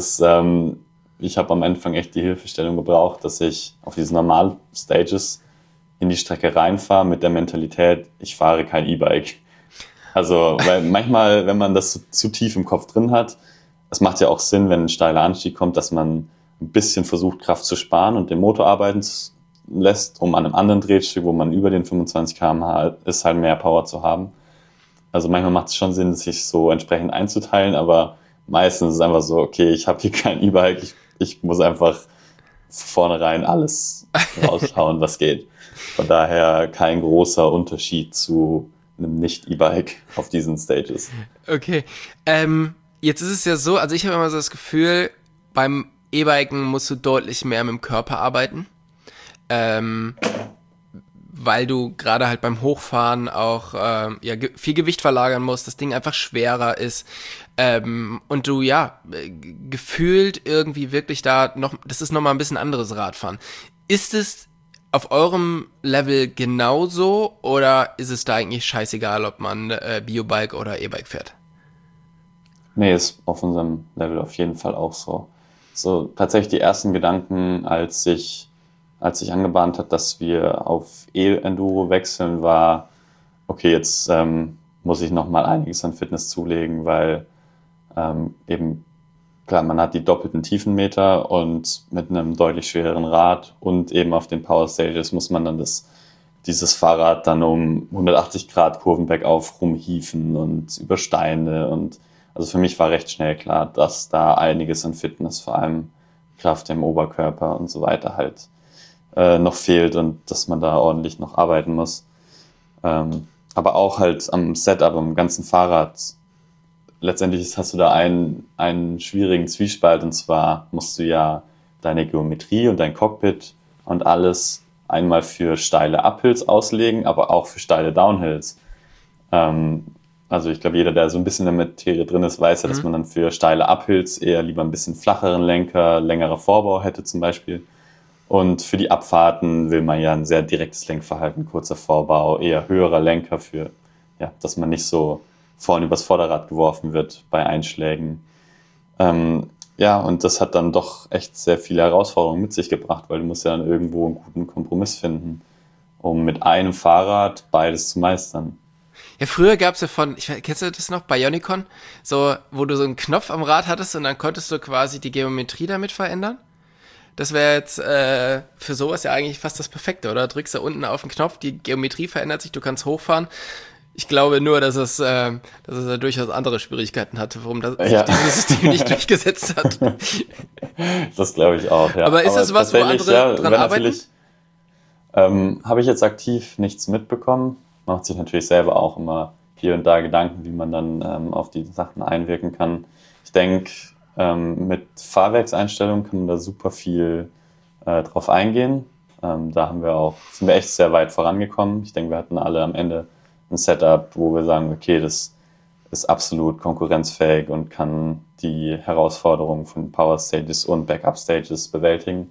ich habe am Anfang echt die Hilfestellung gebraucht, dass ich auf diesen normalen Stages in die Strecke reinfahre mit der Mentalität, ich fahre kein E-Bike. Also, weil manchmal, wenn man das zu tief im Kopf drin hat, es macht ja auch Sinn, wenn ein steiler Anstieg kommt, dass man ein bisschen versucht, Kraft zu sparen und den Motor arbeiten lässt, um an einem anderen Drehstück, wo man über den 25 km/h ist, halt mehr Power zu haben. Also manchmal macht es schon Sinn, sich so entsprechend einzuteilen, aber meistens ist es einfach so, okay, ich habe hier kein E-Bike, ich muss einfach vornherein alles raushauen, was geht. Von daher kein großer Unterschied zu einem Nicht-E-Bike auf diesen Stages. Okay. Jetzt ist es ja so, also ich habe immer so das Gefühl, beim E-Biken musst du deutlich mehr mit dem Körper arbeiten. Weil du gerade halt beim Hochfahren auch viel Gewicht verlagern musst, das Ding einfach schwerer ist und du gefühlt irgendwie wirklich das ist nochmal ein bisschen anderes Radfahren. Ist es auf eurem Level genauso oder ist es da eigentlich scheißegal, ob man Biobike oder E-Bike fährt? Nee, ist auf unserem Level auf jeden Fall auch so. So tatsächlich die ersten Gedanken, als sich angebahnt hat, dass wir auf E-Enduro wechseln, war, okay, jetzt muss ich nochmal einiges an Fitness zulegen, weil eben, klar, man hat die doppelten Tiefenmeter und mit einem deutlich schwereren Rad und eben auf den Power Stages muss man dann dieses Fahrrad dann um 180 Grad Kurven bergauf rumhieven und über Steine und also für mich war recht schnell klar, dass da einiges an Fitness, vor allem Kraft im Oberkörper und so weiter halt noch fehlt und dass man da ordentlich noch arbeiten muss. Aber auch halt am Setup, am ganzen Fahrrad. Letztendlich hast du da einen schwierigen Zwiespalt und zwar musst du ja deine Geometrie und dein Cockpit und alles einmal für steile Uphills auslegen, aber auch für steile Downhills. Also also ich glaube, jeder, der so ein bisschen in der Materie drin ist, weiß ja, dass man dann für steile Uphills eher lieber ein bisschen flacheren Lenker, längerer Vorbau hätte zum Beispiel. Und für die Abfahrten will man ja ein sehr direktes Lenkverhalten, kurzer Vorbau, eher höherer Lenker für, ja, dass man nicht so vorne übers Vorderrad geworfen wird bei Einschlägen. Ja, und das hat dann doch echt sehr viele Herausforderungen mit sich gebracht, weil du musst ja dann irgendwo einen guten Kompromiss finden, um mit einem Fahrrad beides zu meistern. Ja, früher gab's ja kennst du das noch, Bionicon? So, wo du so einen Knopf am Rad hattest und dann konntest du quasi die Geometrie damit verändern. Das wäre jetzt für sowas ja eigentlich fast das Perfekte, oder? Drückst da unten auf den Knopf, die Geometrie verändert sich, du kannst hochfahren. Ich glaube nur, dass es ja durchaus andere Schwierigkeiten hatte, warum sich dieses System nicht durchgesetzt hat. Das glaube ich auch, ja. Aber ist das was, wo andere dran arbeiten? Habe ich jetzt aktiv nichts mitbekommen. Man macht sich natürlich selber auch immer hier und da Gedanken, wie man dann auf die Sachen einwirken kann. Ich denke, mit Fahrwerkseinstellungen kann man da super viel drauf eingehen. Da sind wir echt sehr weit vorangekommen. Ich denke, wir hatten alle am Ende ein Setup, wo wir sagen, okay, das ist absolut konkurrenzfähig und kann die Herausforderungen von Power Stages und Backup Stages bewältigen.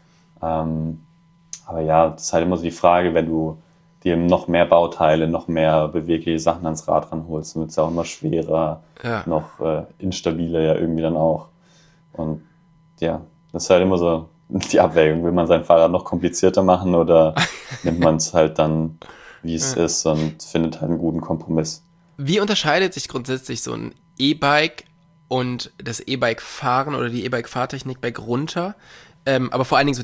Aber ja, das ist halt immer so die Frage, wenn du dir noch mehr Bauteile, noch mehr bewegliche Sachen ans Rad ranholst, dann wird es ja auch immer schwerer, noch instabiler ja irgendwie dann auch. Und ja, das ist halt immer so die Abwägung, will man sein Fahrrad noch komplizierter machen oder nimmt man es halt dann, wie es ist und findet halt einen guten Kompromiss. Wie unterscheidet sich grundsätzlich so ein E-Bike und das E-Bike-Fahren oder die E-Bike-Fahrtechnik bei Grunter? Aber vor allen Dingen so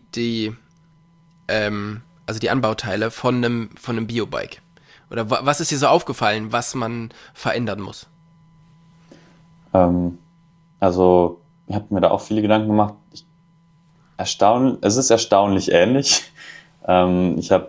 also die Anbauteile von einem Biobike. Oder was ist dir so aufgefallen, was man verändern muss? Also, ich habe mir da auch viele Gedanken gemacht. Es ist erstaunlich ähnlich. Ich habe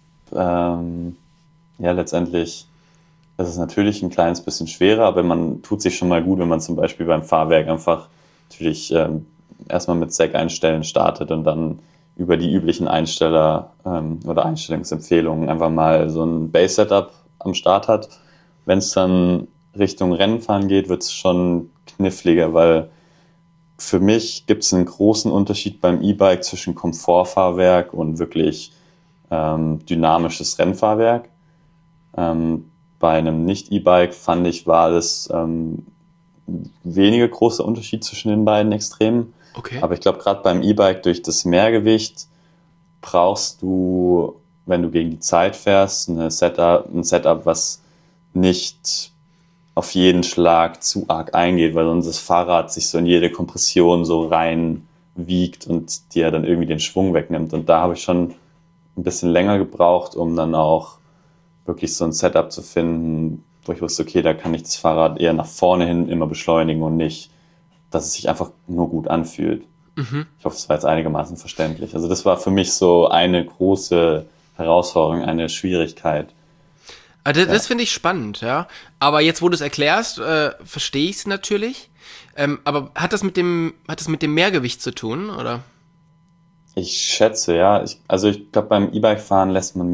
letztendlich, das ist natürlich ein kleines bisschen schwerer, aber man tut sich schon mal gut, wenn man zum Beispiel beim Fahrwerk einfach natürlich erstmal mit Stack einstellen startet und dann über die üblichen Einsteller oder Einstellungsempfehlungen einfach mal so ein Base-Setup am Start hat. Wenn es dann Richtung Rennenfahren geht, wird es schon kniffliger, weil für mich gibt es einen großen Unterschied beim E-Bike zwischen Komfortfahrwerk und wirklich dynamisches Rennfahrwerk. Bei einem Nicht-E-Bike fand ich, war das weniger großer Unterschied zwischen den beiden Extremen. Okay. Aber ich glaube, gerade beim E-Bike durch das Mehrgewicht brauchst du, wenn du gegen die Zeit fährst, ein Setup, was nicht auf jeden Schlag zu arg eingeht, weil sonst das Fahrrad sich so in jede Kompression so rein wiegt und dir dann irgendwie den Schwung wegnimmt. Und da habe ich schon ein bisschen länger gebraucht, um dann auch wirklich so ein Setup zu finden, wo ich wusste, okay, da kann ich das Fahrrad eher nach vorne hin immer beschleunigen und nicht, dass es sich einfach nur gut anfühlt. Mhm. Ich hoffe, das war jetzt einigermaßen verständlich. Also das war für mich so eine große Herausforderung, eine Schwierigkeit. Das finde ich spannend, ja. Aber jetzt, wo du es erklärst, verstehe ich es natürlich. Aber hat das mit dem Mehrgewicht zu tun, oder? Ich schätze, ja. Ich glaube, beim E-Bike-Fahren lässt man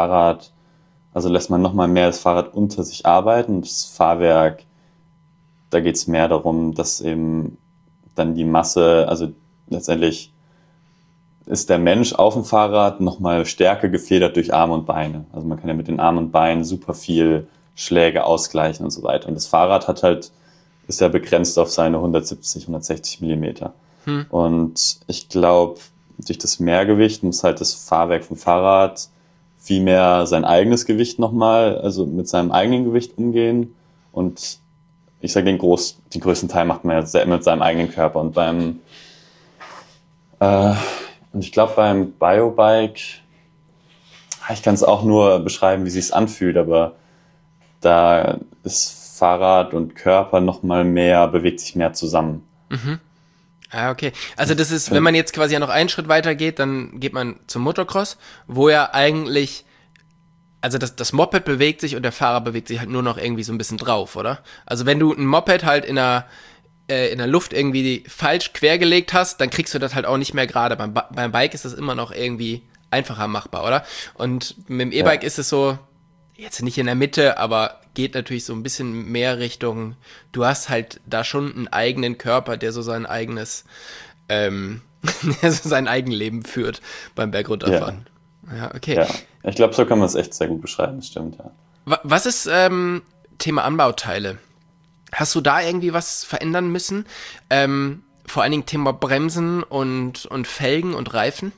nochmal mehr das Fahrrad unter sich arbeiten. Das Fahrwerk, da geht es mehr darum, dass eben dann die Masse, also letztendlich ist der Mensch auf dem Fahrrad nochmal stärker gefedert durch Arme und Beine. Also man kann ja mit den Armen und Beinen super viel Schläge ausgleichen und so weiter. Und das Fahrrad ist ja begrenzt auf seine 170, 160 Millimeter. Und ich glaube, durch das Mehrgewicht muss halt das Fahrwerk vom Fahrrad viel mehr sein eigenes Gewicht nochmal, also mit seinem eigenen Gewicht umgehen. Und ich sage, den größten Teil macht man ja mit seinem eigenen Körper. Und und ich glaube, beim Biobike, ich kann es auch nur beschreiben, wie es sich anfühlt, aber da ist Fahrrad und Körper nochmal bewegt sich mehr zusammen. Mhm. Ah, okay. Also das ist, wenn man jetzt quasi ja noch einen Schritt weiter geht, dann geht man zum Motocross, wo ja eigentlich, also das Moped bewegt sich und der Fahrer bewegt sich halt nur noch irgendwie so ein bisschen drauf, oder? Also wenn du ein Moped halt in der Luft irgendwie falsch quergelegt hast, dann kriegst du das halt auch nicht mehr gerade. Beim Bike ist das immer noch irgendwie einfacher machbar, oder? Und mit dem E-Bike ist es so, jetzt nicht in der Mitte, aber geht natürlich so ein bisschen mehr Richtung, du hast halt da schon einen eigenen Körper, der so sein eigenes, der so sein Eigenleben führt beim Bergunterfahren. Ja, okay. Ja, ich glaube, so kann man es echt sehr gut beschreiben, das stimmt, ja. Was ist Thema Anbauteile? Hast du da irgendwie was verändern müssen? Vor allen Dingen Thema Bremsen und Felgen und Reifen?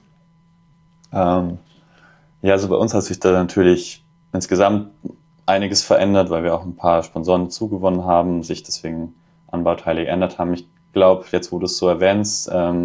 Ja, also bei uns hat sich da natürlich insgesamt einiges verändert, weil wir auch ein paar Sponsoren dazugewonnen haben, sich deswegen Anbauteile geändert haben. Ich glaube, jetzt wo du es so erwähnst,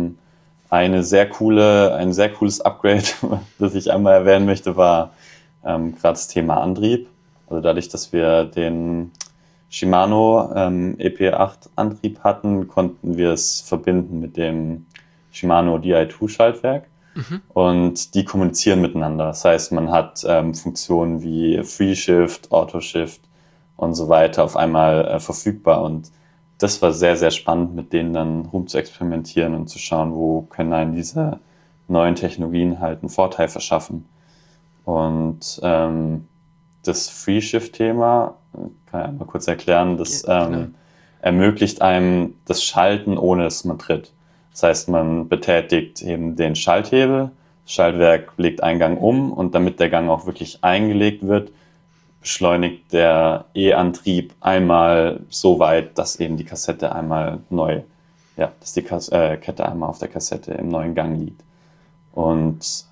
ein sehr cooles Upgrade, das ich einmal erwähnen möchte, war gerade das Thema Antrieb. Also dadurch, dass wir den Shimano EP8 Antrieb hatten, konnten wir es verbinden mit dem Shimano Di2 Schaltwerk. Und die kommunizieren miteinander. Das heißt, man hat Funktionen wie Free Shift, Auto Shift und so weiter auf einmal verfügbar. Und das war sehr, sehr spannend, mit denen dann rum zu experimentieren und zu schauen, wo können einen diese neuen Technologien halt einen Vorteil verschaffen. Und das Free Shift-Thema, kann ich einmal kurz erklären, das ermöglicht einem das Schalten, ohne dass man tritt. Das heißt, man betätigt eben den Schalthebel, das Schaltwerk legt einen Gang um und damit der Gang auch wirklich eingelegt wird, beschleunigt der E-Antrieb einmal so weit, dass eben die Kassette einmal dass die Kette einmal auf der Kassette im neuen Gang liegt. Und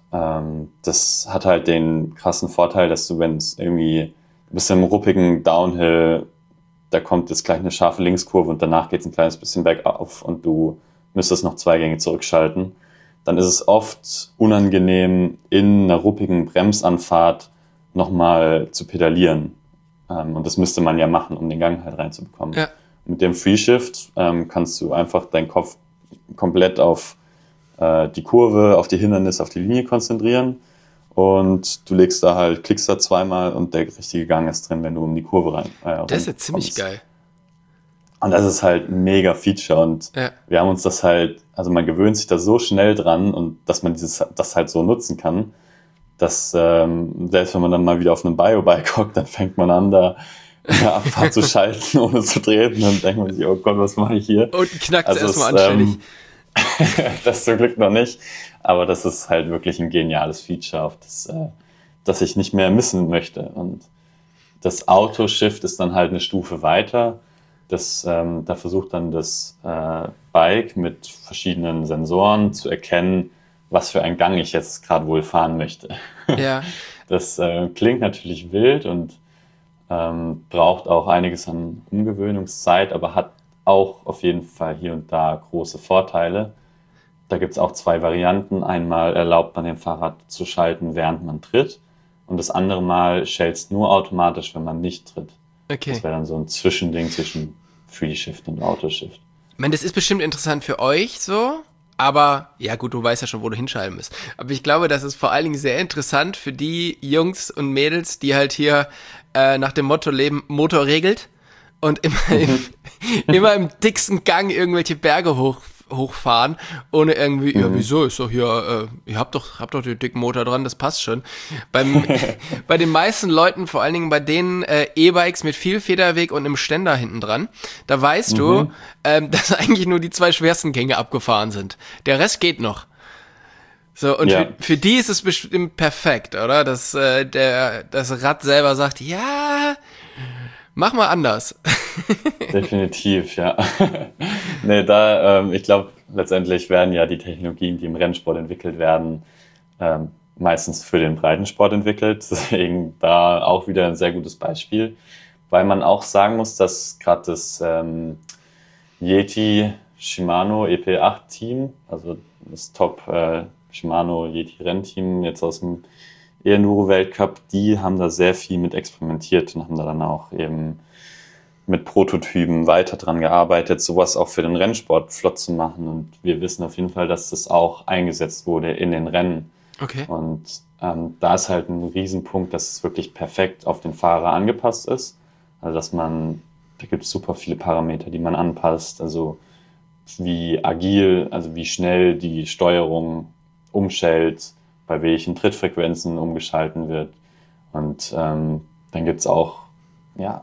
das hat halt den krassen Vorteil, dass du, wenn es irgendwie ein bisschen im ruppigen Downhill, da kommt jetzt gleich eine scharfe Linkskurve und danach geht es ein kleines bisschen bergauf und du müsstest noch 2 Gänge zurückschalten, dann ist es oft unangenehm, in einer ruppigen Bremsanfahrt nochmal zu pedalieren. Und das müsste man ja machen, um den Gang halt reinzubekommen. Ja. Mit dem Free Shift kannst du einfach deinen Kopf komplett auf die Kurve, auf die Hindernisse, auf die Linie konzentrieren und du klickst da zweimal und der richtige Gang ist drin, wenn du um die Kurve rein. Das ist ja ziemlich geil. Und das ist halt ein mega Feature und wir haben uns das halt, also man gewöhnt sich da so schnell dran und dass man das halt so nutzen kann, dass selbst wenn man dann mal wieder auf einem Biobike hockt, dann fängt man an, da Abfahrt zu schalten, ohne zu treten und denkt man sich, oh Gott, was mache ich hier? Und knackt es erstmal anständig. Das zum Glück noch nicht, aber das ist halt wirklich ein geniales Feature, auf das ich nicht mehr missen möchte. Und das Auto-Shift ist dann halt eine Stufe weiter. Da versucht dann das Bike mit verschiedenen Sensoren zu erkennen, was für einen Gang ich jetzt gerade wohl fahren möchte. Ja. Das klingt natürlich wild und braucht auch einiges an Umgewöhnungszeit, aber hat auch auf jeden Fall hier und da große Vorteile. Da gibt es auch 2 Varianten. Einmal erlaubt man dem Fahrrad zu schalten, während man tritt. Und das andere Mal schaltet es nur automatisch, wenn man nicht tritt. Okay. Das wäre dann so ein Zwischending zwischen Free Shift und Auto Shift. Ich meine, das ist bestimmt interessant für euch so, aber ja gut, du weißt ja schon, wo du hinschalten musst. Aber ich glaube, das ist vor allen Dingen sehr interessant für die Jungs und Mädels, die halt hier nach dem Motto leben, Motor regelt und immer im dicksten Gang irgendwelche Berge hochfahren, ohne irgendwie, ja wieso, ist doch hier, ihr habt doch den dicken Motor dran, das passt schon. Bei den meisten Leuten, vor allen Dingen bei den E-Bikes mit viel Federweg und einem Ständer hinten dran, da weißt du, dass eigentlich nur die 2 schwersten Gänge abgefahren sind. Der Rest geht noch. So, und für die ist es bestimmt perfekt, oder? Dass das Rad selber sagt, ja, mach mal anders. Definitiv, ja. Nee, ich glaube, letztendlich werden ja die Technologien, die im Rennsport entwickelt werden, meistens für den Breitensport entwickelt. Deswegen da auch wieder ein sehr gutes Beispiel, weil man auch sagen muss, dass gerade das Yeti Shimano EP8 Team, also das Top Shimano Yeti Rennteam jetzt aus dem E-Enduro Weltcup, die haben da sehr viel mit experimentiert und haben da dann auch eben mit Prototypen weiter dran gearbeitet, sowas auch für den Rennsport flott zu machen. Und wir wissen auf jeden Fall, dass das auch eingesetzt wurde in den Rennen. Okay. Und da ist halt ein Riesenpunkt, dass es wirklich perfekt auf den Fahrer angepasst ist. Also da gibt es super viele Parameter, die man anpasst. Also wie agil, also wie schnell die Steuerung umschaltet, bei welchen Trittfrequenzen umgeschalten wird. Und dann gibt es auch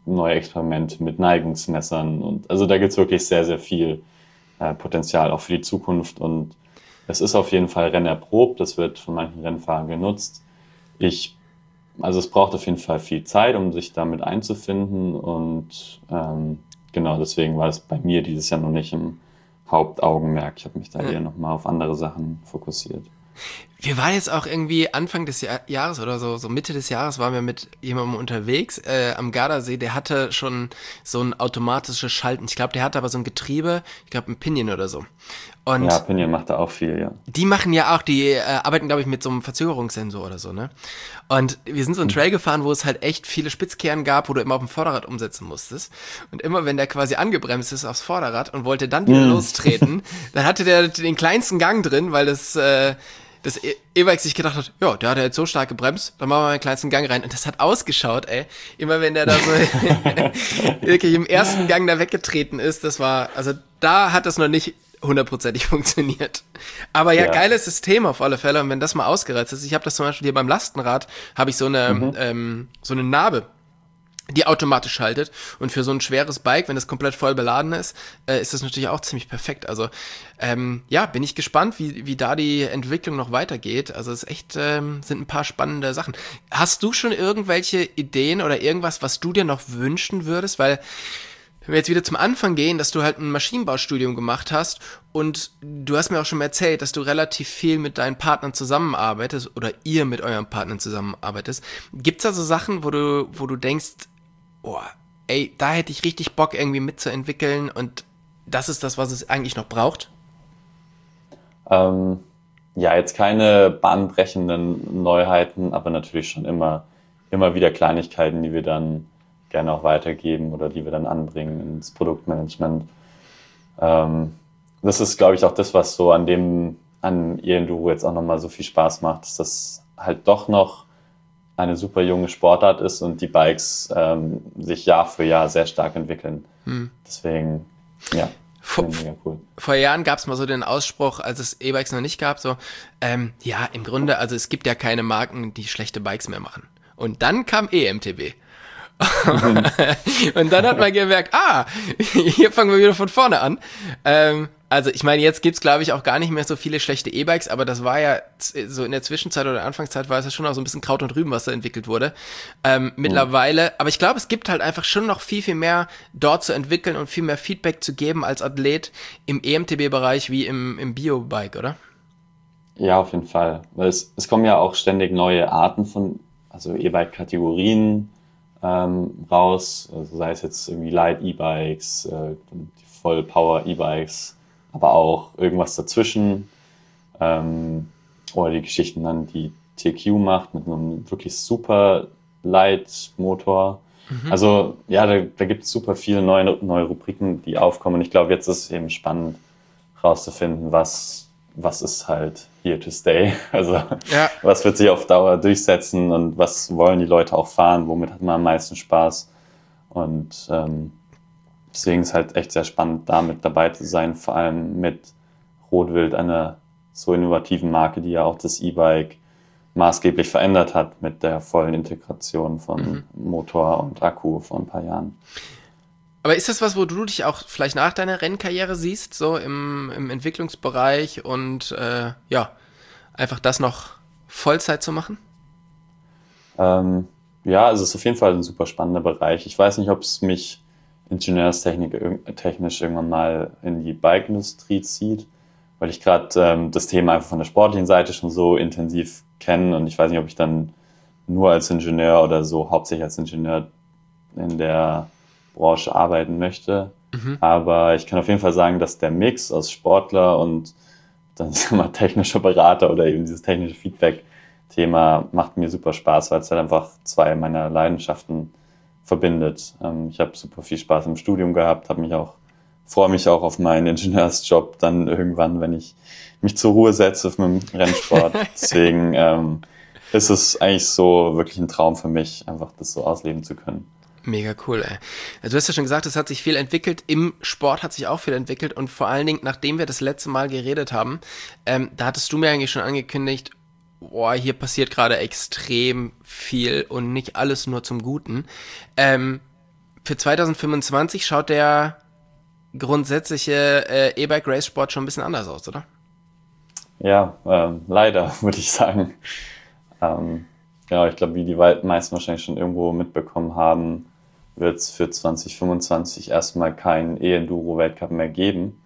neue Experimente mit Neigungsmessern. Und also da gibt es wirklich sehr, sehr viel Potenzial auch für die Zukunft. Und es ist auf jeden Fall rennerprobt, das wird von manchen Rennfahrern genutzt. Also es braucht auf jeden Fall viel Zeit, um sich damit einzufinden. Und genau deswegen war es bei mir dieses Jahr noch nicht im Hauptaugenmerk. Ich habe mich da eher nochmal auf andere Sachen fokussiert. Wir waren jetzt auch irgendwie Anfang des Jahres oder so Mitte des Jahres waren wir mit jemandem unterwegs am Gardasee, der hatte schon so ein automatisches Schalten. Ich glaube, der hatte aber so ein Getriebe, ich glaube ein Pinion oder so. Und ja, Pinion macht da auch viel, ja. die machen ja auch, die arbeiten, glaube ich, mit so einem Verzögerungssensor oder so, ne? Und wir sind so einen Trail gefahren, wo es halt echt viele Spitzkehren gab, wo du immer auf dem Vorderrad umsetzen musstest. Und immer, wenn der quasi angebremst ist aufs Vorderrad und wollte dann wieder lostreten, dann hatte der den kleinsten Gang drin, weil das E-Bike sich gedacht hat, ja, der hat ja jetzt so stark gebremst, dann machen wir mal den kleinsten Gang rein. Und das hat ausgeschaut, ey. Immer wenn der da so wirklich im ersten Gang da weggetreten ist, also da hat das noch nicht hundertprozentig funktioniert. Aber ja, geiles System auf alle Fälle. Und wenn das mal ausgereizt ist, ich habe das zum Beispiel hier beim Lastenrad, habe ich so eine Narbe, die automatisch schaltet. Und für so ein schweres Bike, wenn das komplett voll beladen ist, ist das natürlich auch ziemlich perfekt. Also bin ich gespannt, wie da die Entwicklung noch weitergeht. Also es ist echt, sind ein paar spannende Sachen. Hast du schon irgendwelche Ideen oder irgendwas, was du dir noch wünschen würdest? Weil wenn wir jetzt wieder zum Anfang gehen, dass du halt ein Maschinenbaustudium gemacht hast und du hast mir auch schon mal erzählt, dass du relativ viel mit deinen Partnern zusammenarbeitest oder ihr mit euren Partnern zusammenarbeitet. Gibt's da so Sachen, wo du denkst, oh, ey, da hätte ich richtig Bock irgendwie mitzuentwickeln und das ist das, was es eigentlich noch braucht? Ja, jetzt keine bahnbrechenden Neuheiten, aber natürlich schon immer wieder Kleinigkeiten, die wir dann gerne auch weitergeben oder die wir dann anbringen ins Produktmanagement. Das ist, glaube ich, auch das, was so an E-Enduro jetzt auch nochmal so viel Spaß macht, dass das halt doch noch eine super junge Sportart ist und die Bikes sich Jahr für Jahr sehr stark entwickeln. Deswegen, ja, mega cool. Vor Jahren gab es mal so den Ausspruch, als es E-Bikes noch nicht gab, so, ja, im Grunde, also es gibt ja keine Marken, die schlechte Bikes mehr machen. Und dann kam EMTB. Und dann hat man gemerkt, hier fangen wir wieder von vorne an. Also ich meine, jetzt gibt's glaube ich auch gar nicht mehr so viele schlechte E-Bikes, aber das war ja so in der Zwischenzeit oder Anfangszeit war es ja schon auch so ein bisschen Kraut und Rüben, was da entwickelt wurde. Mittlerweile, aber ich glaube, es gibt halt einfach schon noch viel, viel mehr dort zu entwickeln und viel mehr Feedback zu geben als Athlet im EMTB-Bereich wie im Bio-Bike, oder? Ja, auf jeden Fall. Weil es kommen ja auch ständig neue Arten von, also E-Bike-Kategorien raus, also sei es jetzt irgendwie Light E-Bikes, die Voll-Power E-Bikes, aber auch irgendwas dazwischen oder die Geschichten dann, die TQ macht mit einem wirklich super Light-Motor. Also ja, da gibt es super viele neue Rubriken, die aufkommen. Ich glaube, jetzt ist es eben spannend rauszufinden, was ist halt here to stay. Also was wird sich auf Dauer durchsetzen und was wollen die Leute auch fahren, womit hat man am meisten Spaß. Und deswegen ist es halt echt sehr spannend, da mit dabei zu sein, vor allem mit Rotwild, einer so innovativen Marke, die ja auch das E-Bike maßgeblich verändert hat mit der vollen Integration von Motor und Akku vor ein paar Jahren. Aber ist das was, wo du dich auch vielleicht nach deiner Rennkarriere siehst, so im Entwicklungsbereich und einfach das noch Vollzeit zu machen? Ja, also es ist auf jeden Fall ein super spannender Bereich. Ich weiß nicht, ob es mich technisch irgendwann mal in die Bike-Industrie zieht, weil ich gerade das Thema einfach von der sportlichen Seite schon so intensiv kenne und ich weiß nicht, ob ich dann nur als Ingenieur oder so hauptsächlich als Ingenieur in der Branche arbeiten möchte. Aber ich kann auf jeden Fall sagen, dass der Mix aus Sportler und dann mal technischer Berater oder eben dieses technische Feedback-Thema macht mir super Spaß, weil es halt einfach zwei meiner Leidenschaften verbindet. Ich habe super viel Spaß im Studium gehabt, freue mich auch auf meinen Ingenieursjob dann irgendwann, wenn ich mich zur Ruhe setze mit dem Rennsport. Deswegen ist es eigentlich so wirklich ein Traum für mich, einfach das so ausleben zu können. Mega cool, ey. Also du hast ja schon gesagt, es hat sich viel entwickelt. Im Sport hat sich auch viel entwickelt und vor allen Dingen, nachdem wir das letzte Mal geredet haben, da hattest du mir eigentlich schon angekündigt, hier passiert gerade extrem viel und nicht alles nur zum Guten. für 2025 schaut der grundsätzliche E-Bike-Race-Sport schon ein bisschen anders aus, oder? Ja, leider, würde ich sagen. Ja, ich glaube, wie die meisten wahrscheinlich schon irgendwo mitbekommen haben, wird es für 2025 erstmal keinen E-Enduro-Weltcup mehr geben.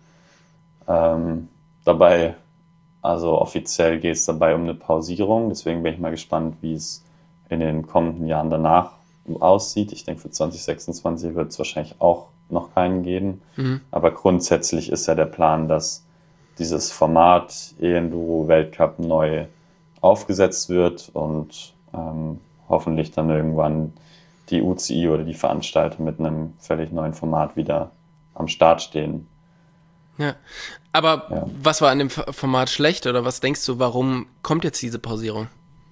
Dabei, also offiziell geht es dabei um eine Pausierung, deswegen bin ich mal gespannt, wie es in den kommenden Jahren danach aussieht. Ich denke, für 2026 wird es wahrscheinlich auch noch keinen geben. Aber grundsätzlich ist ja der Plan, dass dieses Format E-Enduro-Weltcup neu aufgesetzt wird und hoffentlich dann irgendwann die UCI oder die Veranstalter mit einem völlig neuen Format wieder am Start stehen. Ja, aber was war an dem Format schlecht oder was denkst du, warum kommt jetzt diese Pausierung?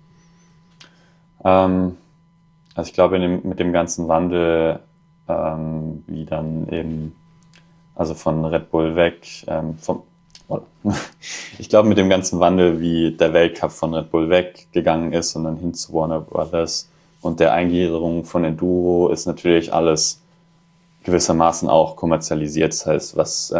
Also ich glaube, mit dem ganzen Wandel, wie dann eben, also von Red Bull weg, ich glaube, mit dem ganzen Wandel, wie der Weltcup von Red Bull weggegangen ist und dann hin zu Warner Brothers und der Eingliederung von Enduro ist natürlich alles gewissermaßen auch kommerzialisiert. Das heißt, was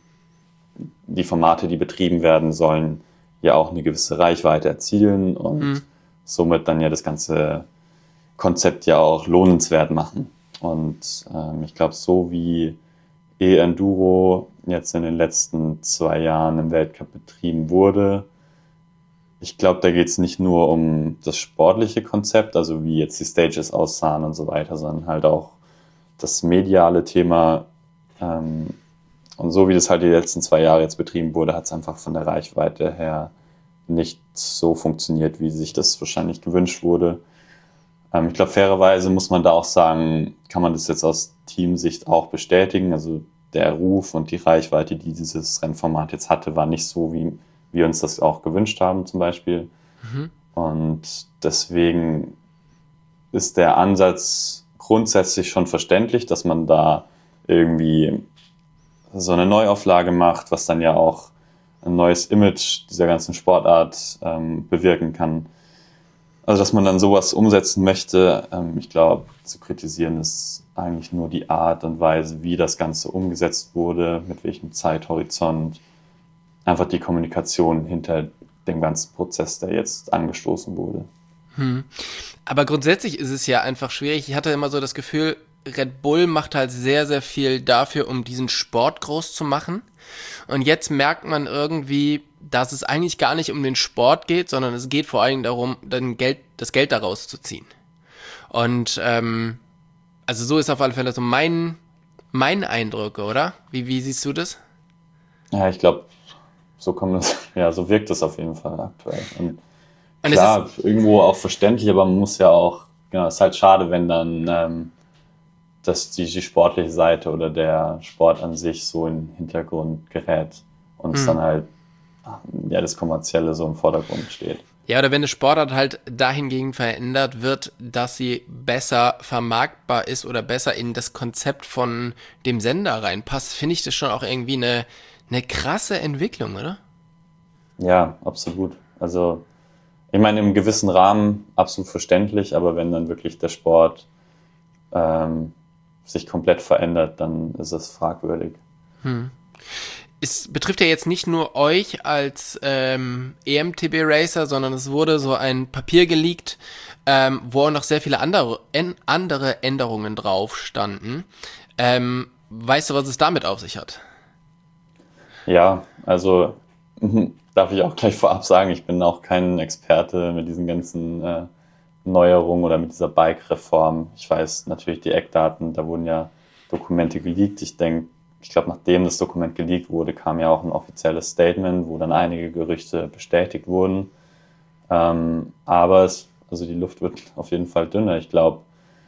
die Formate, die betrieben werden, sollen ja auch eine gewisse Reichweite erzielen und somit dann ja das ganze Konzept ja auch lohnenswert machen. Und ich glaube, so wie E-Enduro jetzt in den letzten 2 Jahren im Weltcup betrieben wurde, ich glaube, da geht es nicht nur um das sportliche Konzept, also wie jetzt die Stages aussahen und so weiter, sondern halt auch das mediale Thema. Und so wie das halt die letzten 2 Jahre jetzt betrieben wurde, hat es einfach von der Reichweite her nicht so funktioniert, wie sich das wahrscheinlich gewünscht wurde. Ich glaube, fairerweise muss man da auch sagen, kann man das jetzt aus Teamsicht auch bestätigen. Also der Ruf und die Reichweite, die dieses Rennformat jetzt hatte, war nicht so, wie wir uns das auch gewünscht haben zum Beispiel. Und deswegen ist der Ansatz grundsätzlich schon verständlich, dass man da irgendwie so eine Neuauflage macht, was dann ja auch ein neues Image dieser ganzen Sportart bewirken kann. Also dass man dann sowas umsetzen möchte, ich glaube, zu kritisieren ist eigentlich nur die Art und Weise, wie das Ganze umgesetzt wurde, mit welchem Zeithorizont, einfach die Kommunikation hinter dem ganzen Prozess, der jetzt angestoßen wurde. Aber grundsätzlich ist es ja einfach schwierig. Ich hatte immer so das Gefühl, Red Bull macht halt sehr, sehr viel dafür, um diesen Sport groß zu machen. Und jetzt merkt man irgendwie, dass es eigentlich gar nicht um den Sport geht, sondern es geht vor allem darum, das Geld daraus zu ziehen. Und also so ist auf alle Fälle so mein Eindruck, oder? Wie siehst du das? Ja, ich glaube, so wirkt es auf jeden Fall aktuell. Und Und klar, irgendwo auch verständlich, aber man muss ja auch, genau, es ist halt schade, wenn dann dass die sportliche Seite oder der Sport an sich so in den Hintergrund gerät und es dann halt das Kommerzielle so im Vordergrund steht. Ja, oder wenn eine Sportart halt dahingegen verändert wird, dass sie besser vermarktbar ist oder besser in das Konzept von dem Sender reinpasst, finde ich das schon auch irgendwie eine krasse Entwicklung, oder? Ja, absolut. Also ich meine, im gewissen Rahmen absolut verständlich, aber wenn dann wirklich der Sport sich komplett verändert, dann ist es fragwürdig. Es betrifft ja jetzt nicht nur euch als EMTB-Racer, sondern es wurde so ein Papier geleakt, wo auch noch sehr viele andere Änderungen drauf standen. Weißt du, was es damit auf sich hat? Ja, also darf ich auch gleich vorab sagen, ich bin auch kein Experte mit diesen ganzen Neuerungen oder mit dieser Bike-Reform. Ich weiß natürlich die Eckdaten, da wurden ja Dokumente geleakt. Ich glaube, nachdem das Dokument geleakt wurde, kam ja auch ein offizielles Statement, wo dann einige Gerüchte bestätigt wurden. Aber die Luft wird auf jeden Fall dünner. Ich glaube,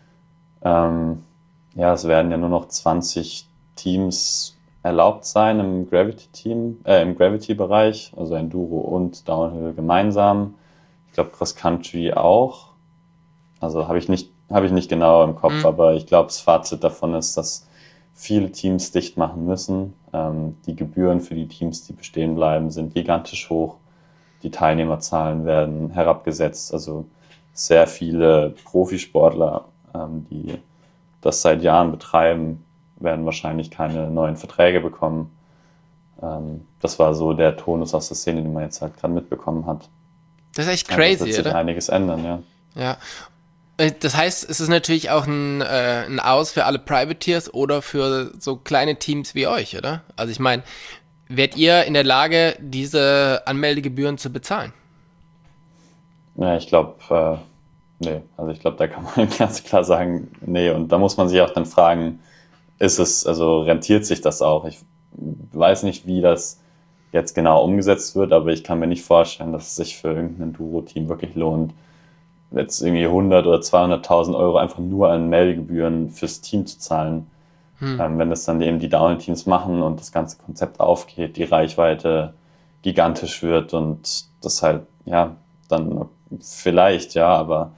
es werden ja nur noch 20 Teams erlaubt sein im Gravity-Bereich, also Enduro und Downhill gemeinsam. Ich glaube, Cross Country auch. Also habe ich nicht genau im Kopf, aber ich glaube, das Fazit davon ist, dass viele Teams dicht machen müssen. Die Gebühren für die Teams, die bestehen bleiben, sind gigantisch hoch. Die Teilnehmerzahlen werden herabgesetzt. Also sehr viele Profisportler, die das seit Jahren betreiben, werden wahrscheinlich keine neuen Verträge bekommen. Das war so der Tonus aus der Szene, den man jetzt halt gerade mitbekommen hat. Das ist echt crazy, also wird sich oder? einiges ändern, ja. Ja. Das heißt, es ist natürlich auch ein Aus für alle Privateers oder für so kleine Teams wie euch, oder? Also ich meine, werdet ihr in der Lage, diese Anmeldegebühren zu bezahlen? Ja, ich glaube, nee. Also ich glaube, da kann man ganz klar sagen, nee. Und da muss man sich auch dann fragen, rentiert sich das auch? Ich weiß nicht, wie das jetzt genau umgesetzt wird, aber ich kann mir nicht vorstellen, dass es sich für irgendein Enduro-Team wirklich lohnt, jetzt irgendwie 100 oder 200.000 Euro einfach nur an Meldegebühren fürs Team zu zahlen. Wenn das dann eben die Downhill-Teams machen und das ganze Konzept aufgeht, die Reichweite gigantisch wird und das halt, ja, dann vielleicht, ja, aber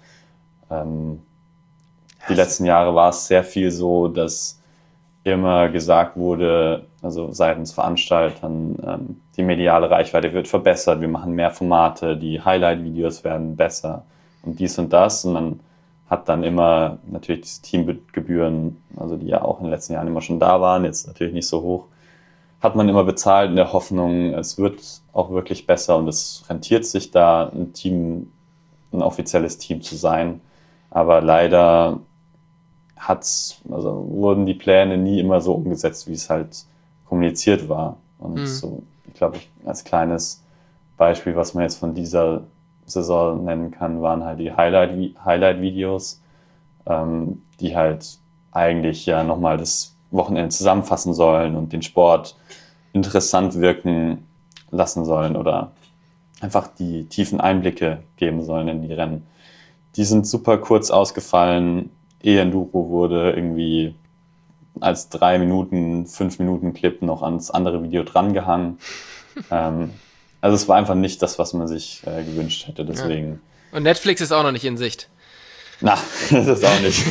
die letzten Jahre war es sehr viel so, dass immer gesagt wurde, also seitens Veranstaltern, die mediale Reichweite wird verbessert, wir machen mehr Formate, die Highlight-Videos werden besser und dies und das. Und man hat dann immer natürlich diese Teamgebühren, also die ja auch in den letzten Jahren immer schon da waren, jetzt natürlich nicht so hoch, hat man immer bezahlt in der Hoffnung, es wird auch wirklich besser und es rentiert sich da, ein offizielles Team zu sein. Aber leider wurden die Pläne nie immer so umgesetzt, wie es halt kommuniziert war. Und so, ich glaube, als kleines Beispiel, was man jetzt von dieser Saison nennen kann, waren halt die Highlight-Videos, die halt eigentlich ja nochmal das Wochenende zusammenfassen sollen und den Sport interessant wirken lassen sollen oder einfach die tiefen Einblicke geben sollen in die Rennen. Die sind super kurz ausgefallen. E-Enduro wurde irgendwie als 3 Minuten, 5 Minuten Clip noch ans andere Video drangehangen. Also es war einfach nicht das, was man sich gewünscht hätte, deswegen. Ja. Und Netflix ist auch noch nicht in Sicht. Na, das ist auch nicht.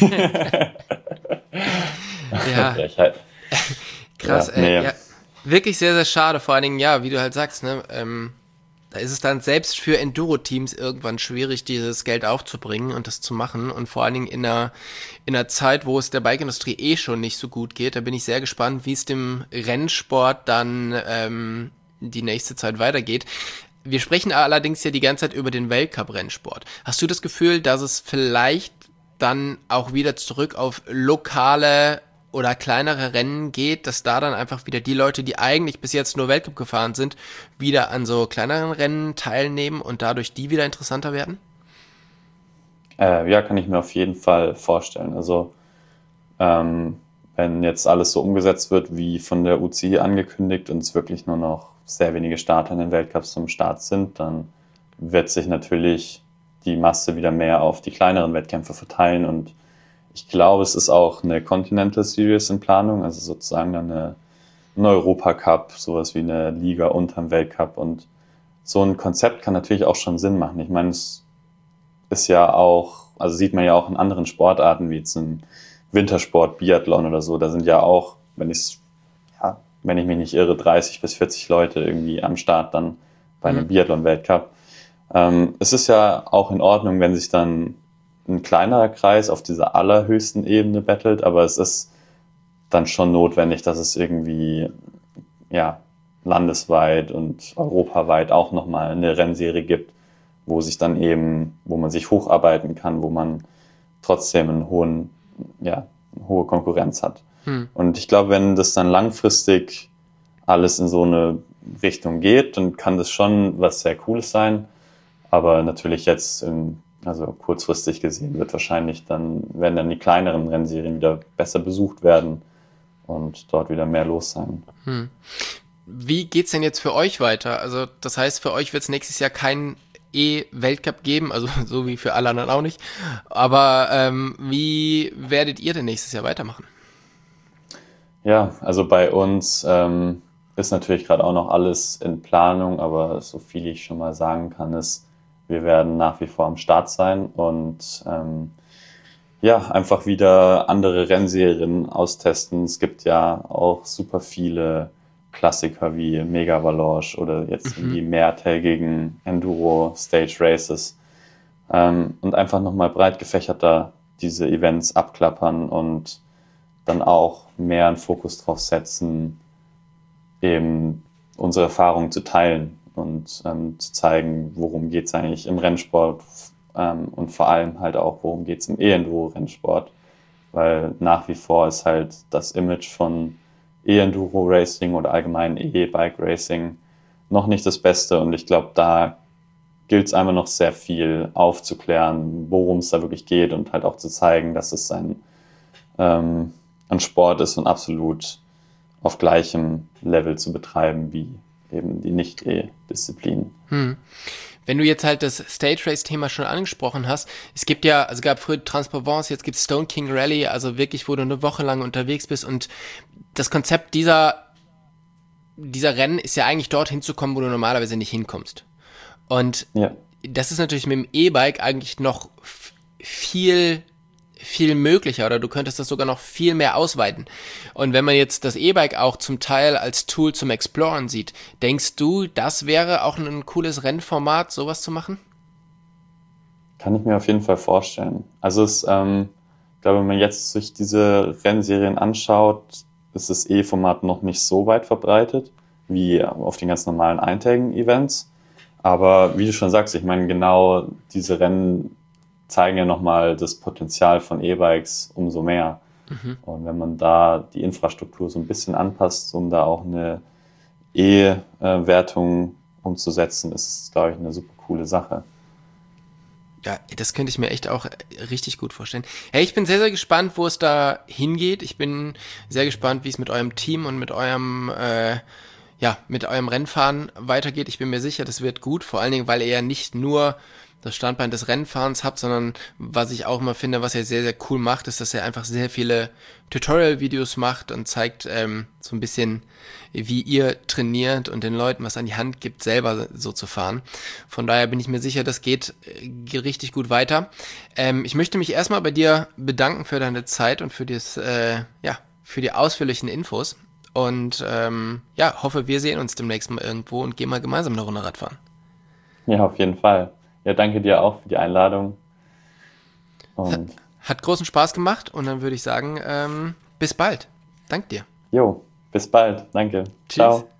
Ja. Krass, ja, nee. Ja. Wirklich sehr, sehr schade. Vor allen Dingen, ja, wie du halt sagst, ne, da ist es dann selbst für Enduro-Teams irgendwann schwierig, dieses Geld aufzubringen und das zu machen. Und vor allen Dingen in einer Zeit, wo es der Bike-Industrie schon nicht so gut geht. Da bin ich sehr gespannt, wie es dem Rennsport dann die nächste Zeit weitergeht. Wir sprechen allerdings ja die ganze Zeit über den Weltcup-Rennsport. Hast du das Gefühl, dass es vielleicht dann auch wieder zurück auf lokale oder kleinere Rennen geht, dass da dann einfach wieder die Leute, die eigentlich bis jetzt nur Weltcup gefahren sind, wieder an so kleineren Rennen teilnehmen und dadurch die wieder interessanter werden? Ja, kann ich mir auf jeden Fall vorstellen. Also wenn jetzt alles so umgesetzt wird, wie von der UCI angekündigt und es wirklich nur noch sehr wenige Starter in den Weltcups zum Start sind, dann wird sich natürlich die Masse wieder mehr auf die kleineren Wettkämpfe verteilen und ich glaube, es ist auch eine Continental Series in Planung, also sozusagen ein Europa-Cup, sowas wie eine Liga unterm Weltcup. Und so ein Konzept kann natürlich auch schon Sinn machen. Ich meine, es ist ja auch, also sieht man ja auch in anderen Sportarten, wie jetzt im Wintersport, Biathlon oder so, da sind ja auch, wenn ich mich nicht irre, 30 bis 40 Leute irgendwie am Start dann bei einem Biathlon-Weltcup. Es ist ja auch in Ordnung, wenn sich dann ein kleinerer Kreis auf dieser allerhöchsten Ebene battelt, aber es ist dann schon notwendig, dass es irgendwie landesweit und europaweit auch nochmal eine Rennserie gibt, wo man sich hocharbeiten kann, wo man trotzdem eine hohe Konkurrenz hat. Und ich glaube, wenn das dann langfristig alles in so eine Richtung geht, dann kann das schon was sehr Cooles sein, aber natürlich jetzt also kurzfristig gesehen werden dann die kleineren Rennserien wieder besser besucht werden und dort wieder mehr los sein. Wie geht's denn jetzt für euch weiter? Also das heißt, für euch wird es nächstes Jahr keinen Weltcup geben, also so wie für alle anderen auch nicht. Aber wie werdet ihr denn nächstes Jahr weitermachen? Ja, also bei uns ist natürlich gerade auch noch alles in Planung, aber so viel ich schon mal sagen kann, ist, wir werden nach wie vor am Start sein und einfach wieder andere Rennserien austesten. Es gibt ja auch super viele Klassiker wie Mega Valanche oder jetzt die mehrtägigen Enduro Stage Races und einfach nochmal breit gefächerter diese Events abklappern und dann auch mehr einen Fokus drauf setzen, eben unsere Erfahrungen zu teilen und zu zeigen, worum geht es eigentlich im Rennsport und vor allem halt auch, worum geht es im E-Enduro-Rennsport, weil nach wie vor ist halt das Image von E-Enduro-Racing oder allgemein E-Bike-Racing noch nicht das Beste und ich glaube, da gilt es einfach noch sehr viel aufzuklären, worum es da wirklich geht und halt auch zu zeigen, dass es ein Sport ist und absolut auf gleichem Level zu betreiben wie eben die Nicht-E-Disziplinen. Wenn du jetzt halt das Stage Race-Thema schon angesprochen hast, es gab früher Transprovence, jetzt gibt es Stone King Rally, also wirklich, wo du eine Woche lang unterwegs bist und das Konzept dieser Rennen ist ja eigentlich dorthin zu kommen, wo du normalerweise nicht hinkommst. Und das ist natürlich mit dem E-Bike eigentlich noch viel möglicher oder du könntest das sogar noch viel mehr ausweiten. Und wenn man jetzt das E-Bike auch zum Teil als Tool zum Exploren sieht, denkst du, das wäre auch ein cooles Rennformat, sowas zu machen? Kann ich mir auf jeden Fall vorstellen. Also ich glaube, wenn man jetzt sich diese Rennserien anschaut, ist das E-Format noch nicht so weit verbreitet wie auf den ganz normalen eintägigen Events. Aber wie du schon sagst, ich meine, genau diese Rennen zeigen ja nochmal das Potenzial von E-Bikes umso mehr. Und wenn man da die Infrastruktur so ein bisschen anpasst, um da auch eine E-Wertung umzusetzen, ist es, glaube ich, eine super coole Sache. Ja, das könnte ich mir echt auch richtig gut vorstellen. Hey, ich bin sehr, sehr gespannt, wo es da hingeht. Ich bin sehr gespannt, wie es mit eurem Team und mit eurem Rennfahren weitergeht. Ich bin mir sicher, das wird gut, vor allen Dingen, weil ihr ja nicht nur das Standbein des Rennfahrens habt, sondern was ich auch immer finde, was er sehr, sehr cool macht, ist, dass er einfach sehr viele Tutorial-Videos macht und zeigt so ein bisschen, wie ihr trainiert und den Leuten was an die Hand gibt, selber so zu fahren. Von daher bin ich mir sicher, das geht richtig gut weiter. Ich möchte mich erstmal bei dir bedanken für deine Zeit und für für die ausführlichen Infos und hoffe, wir sehen uns demnächst mal irgendwo und gehen mal gemeinsam eine Runde Radfahren. Ja, auf jeden Fall. Ja, danke dir auch für die Einladung. Und hat großen Spaß gemacht und dann würde ich sagen, bis bald. Dank dir. Jo, bis bald. Danke. Tschüss. Ciao.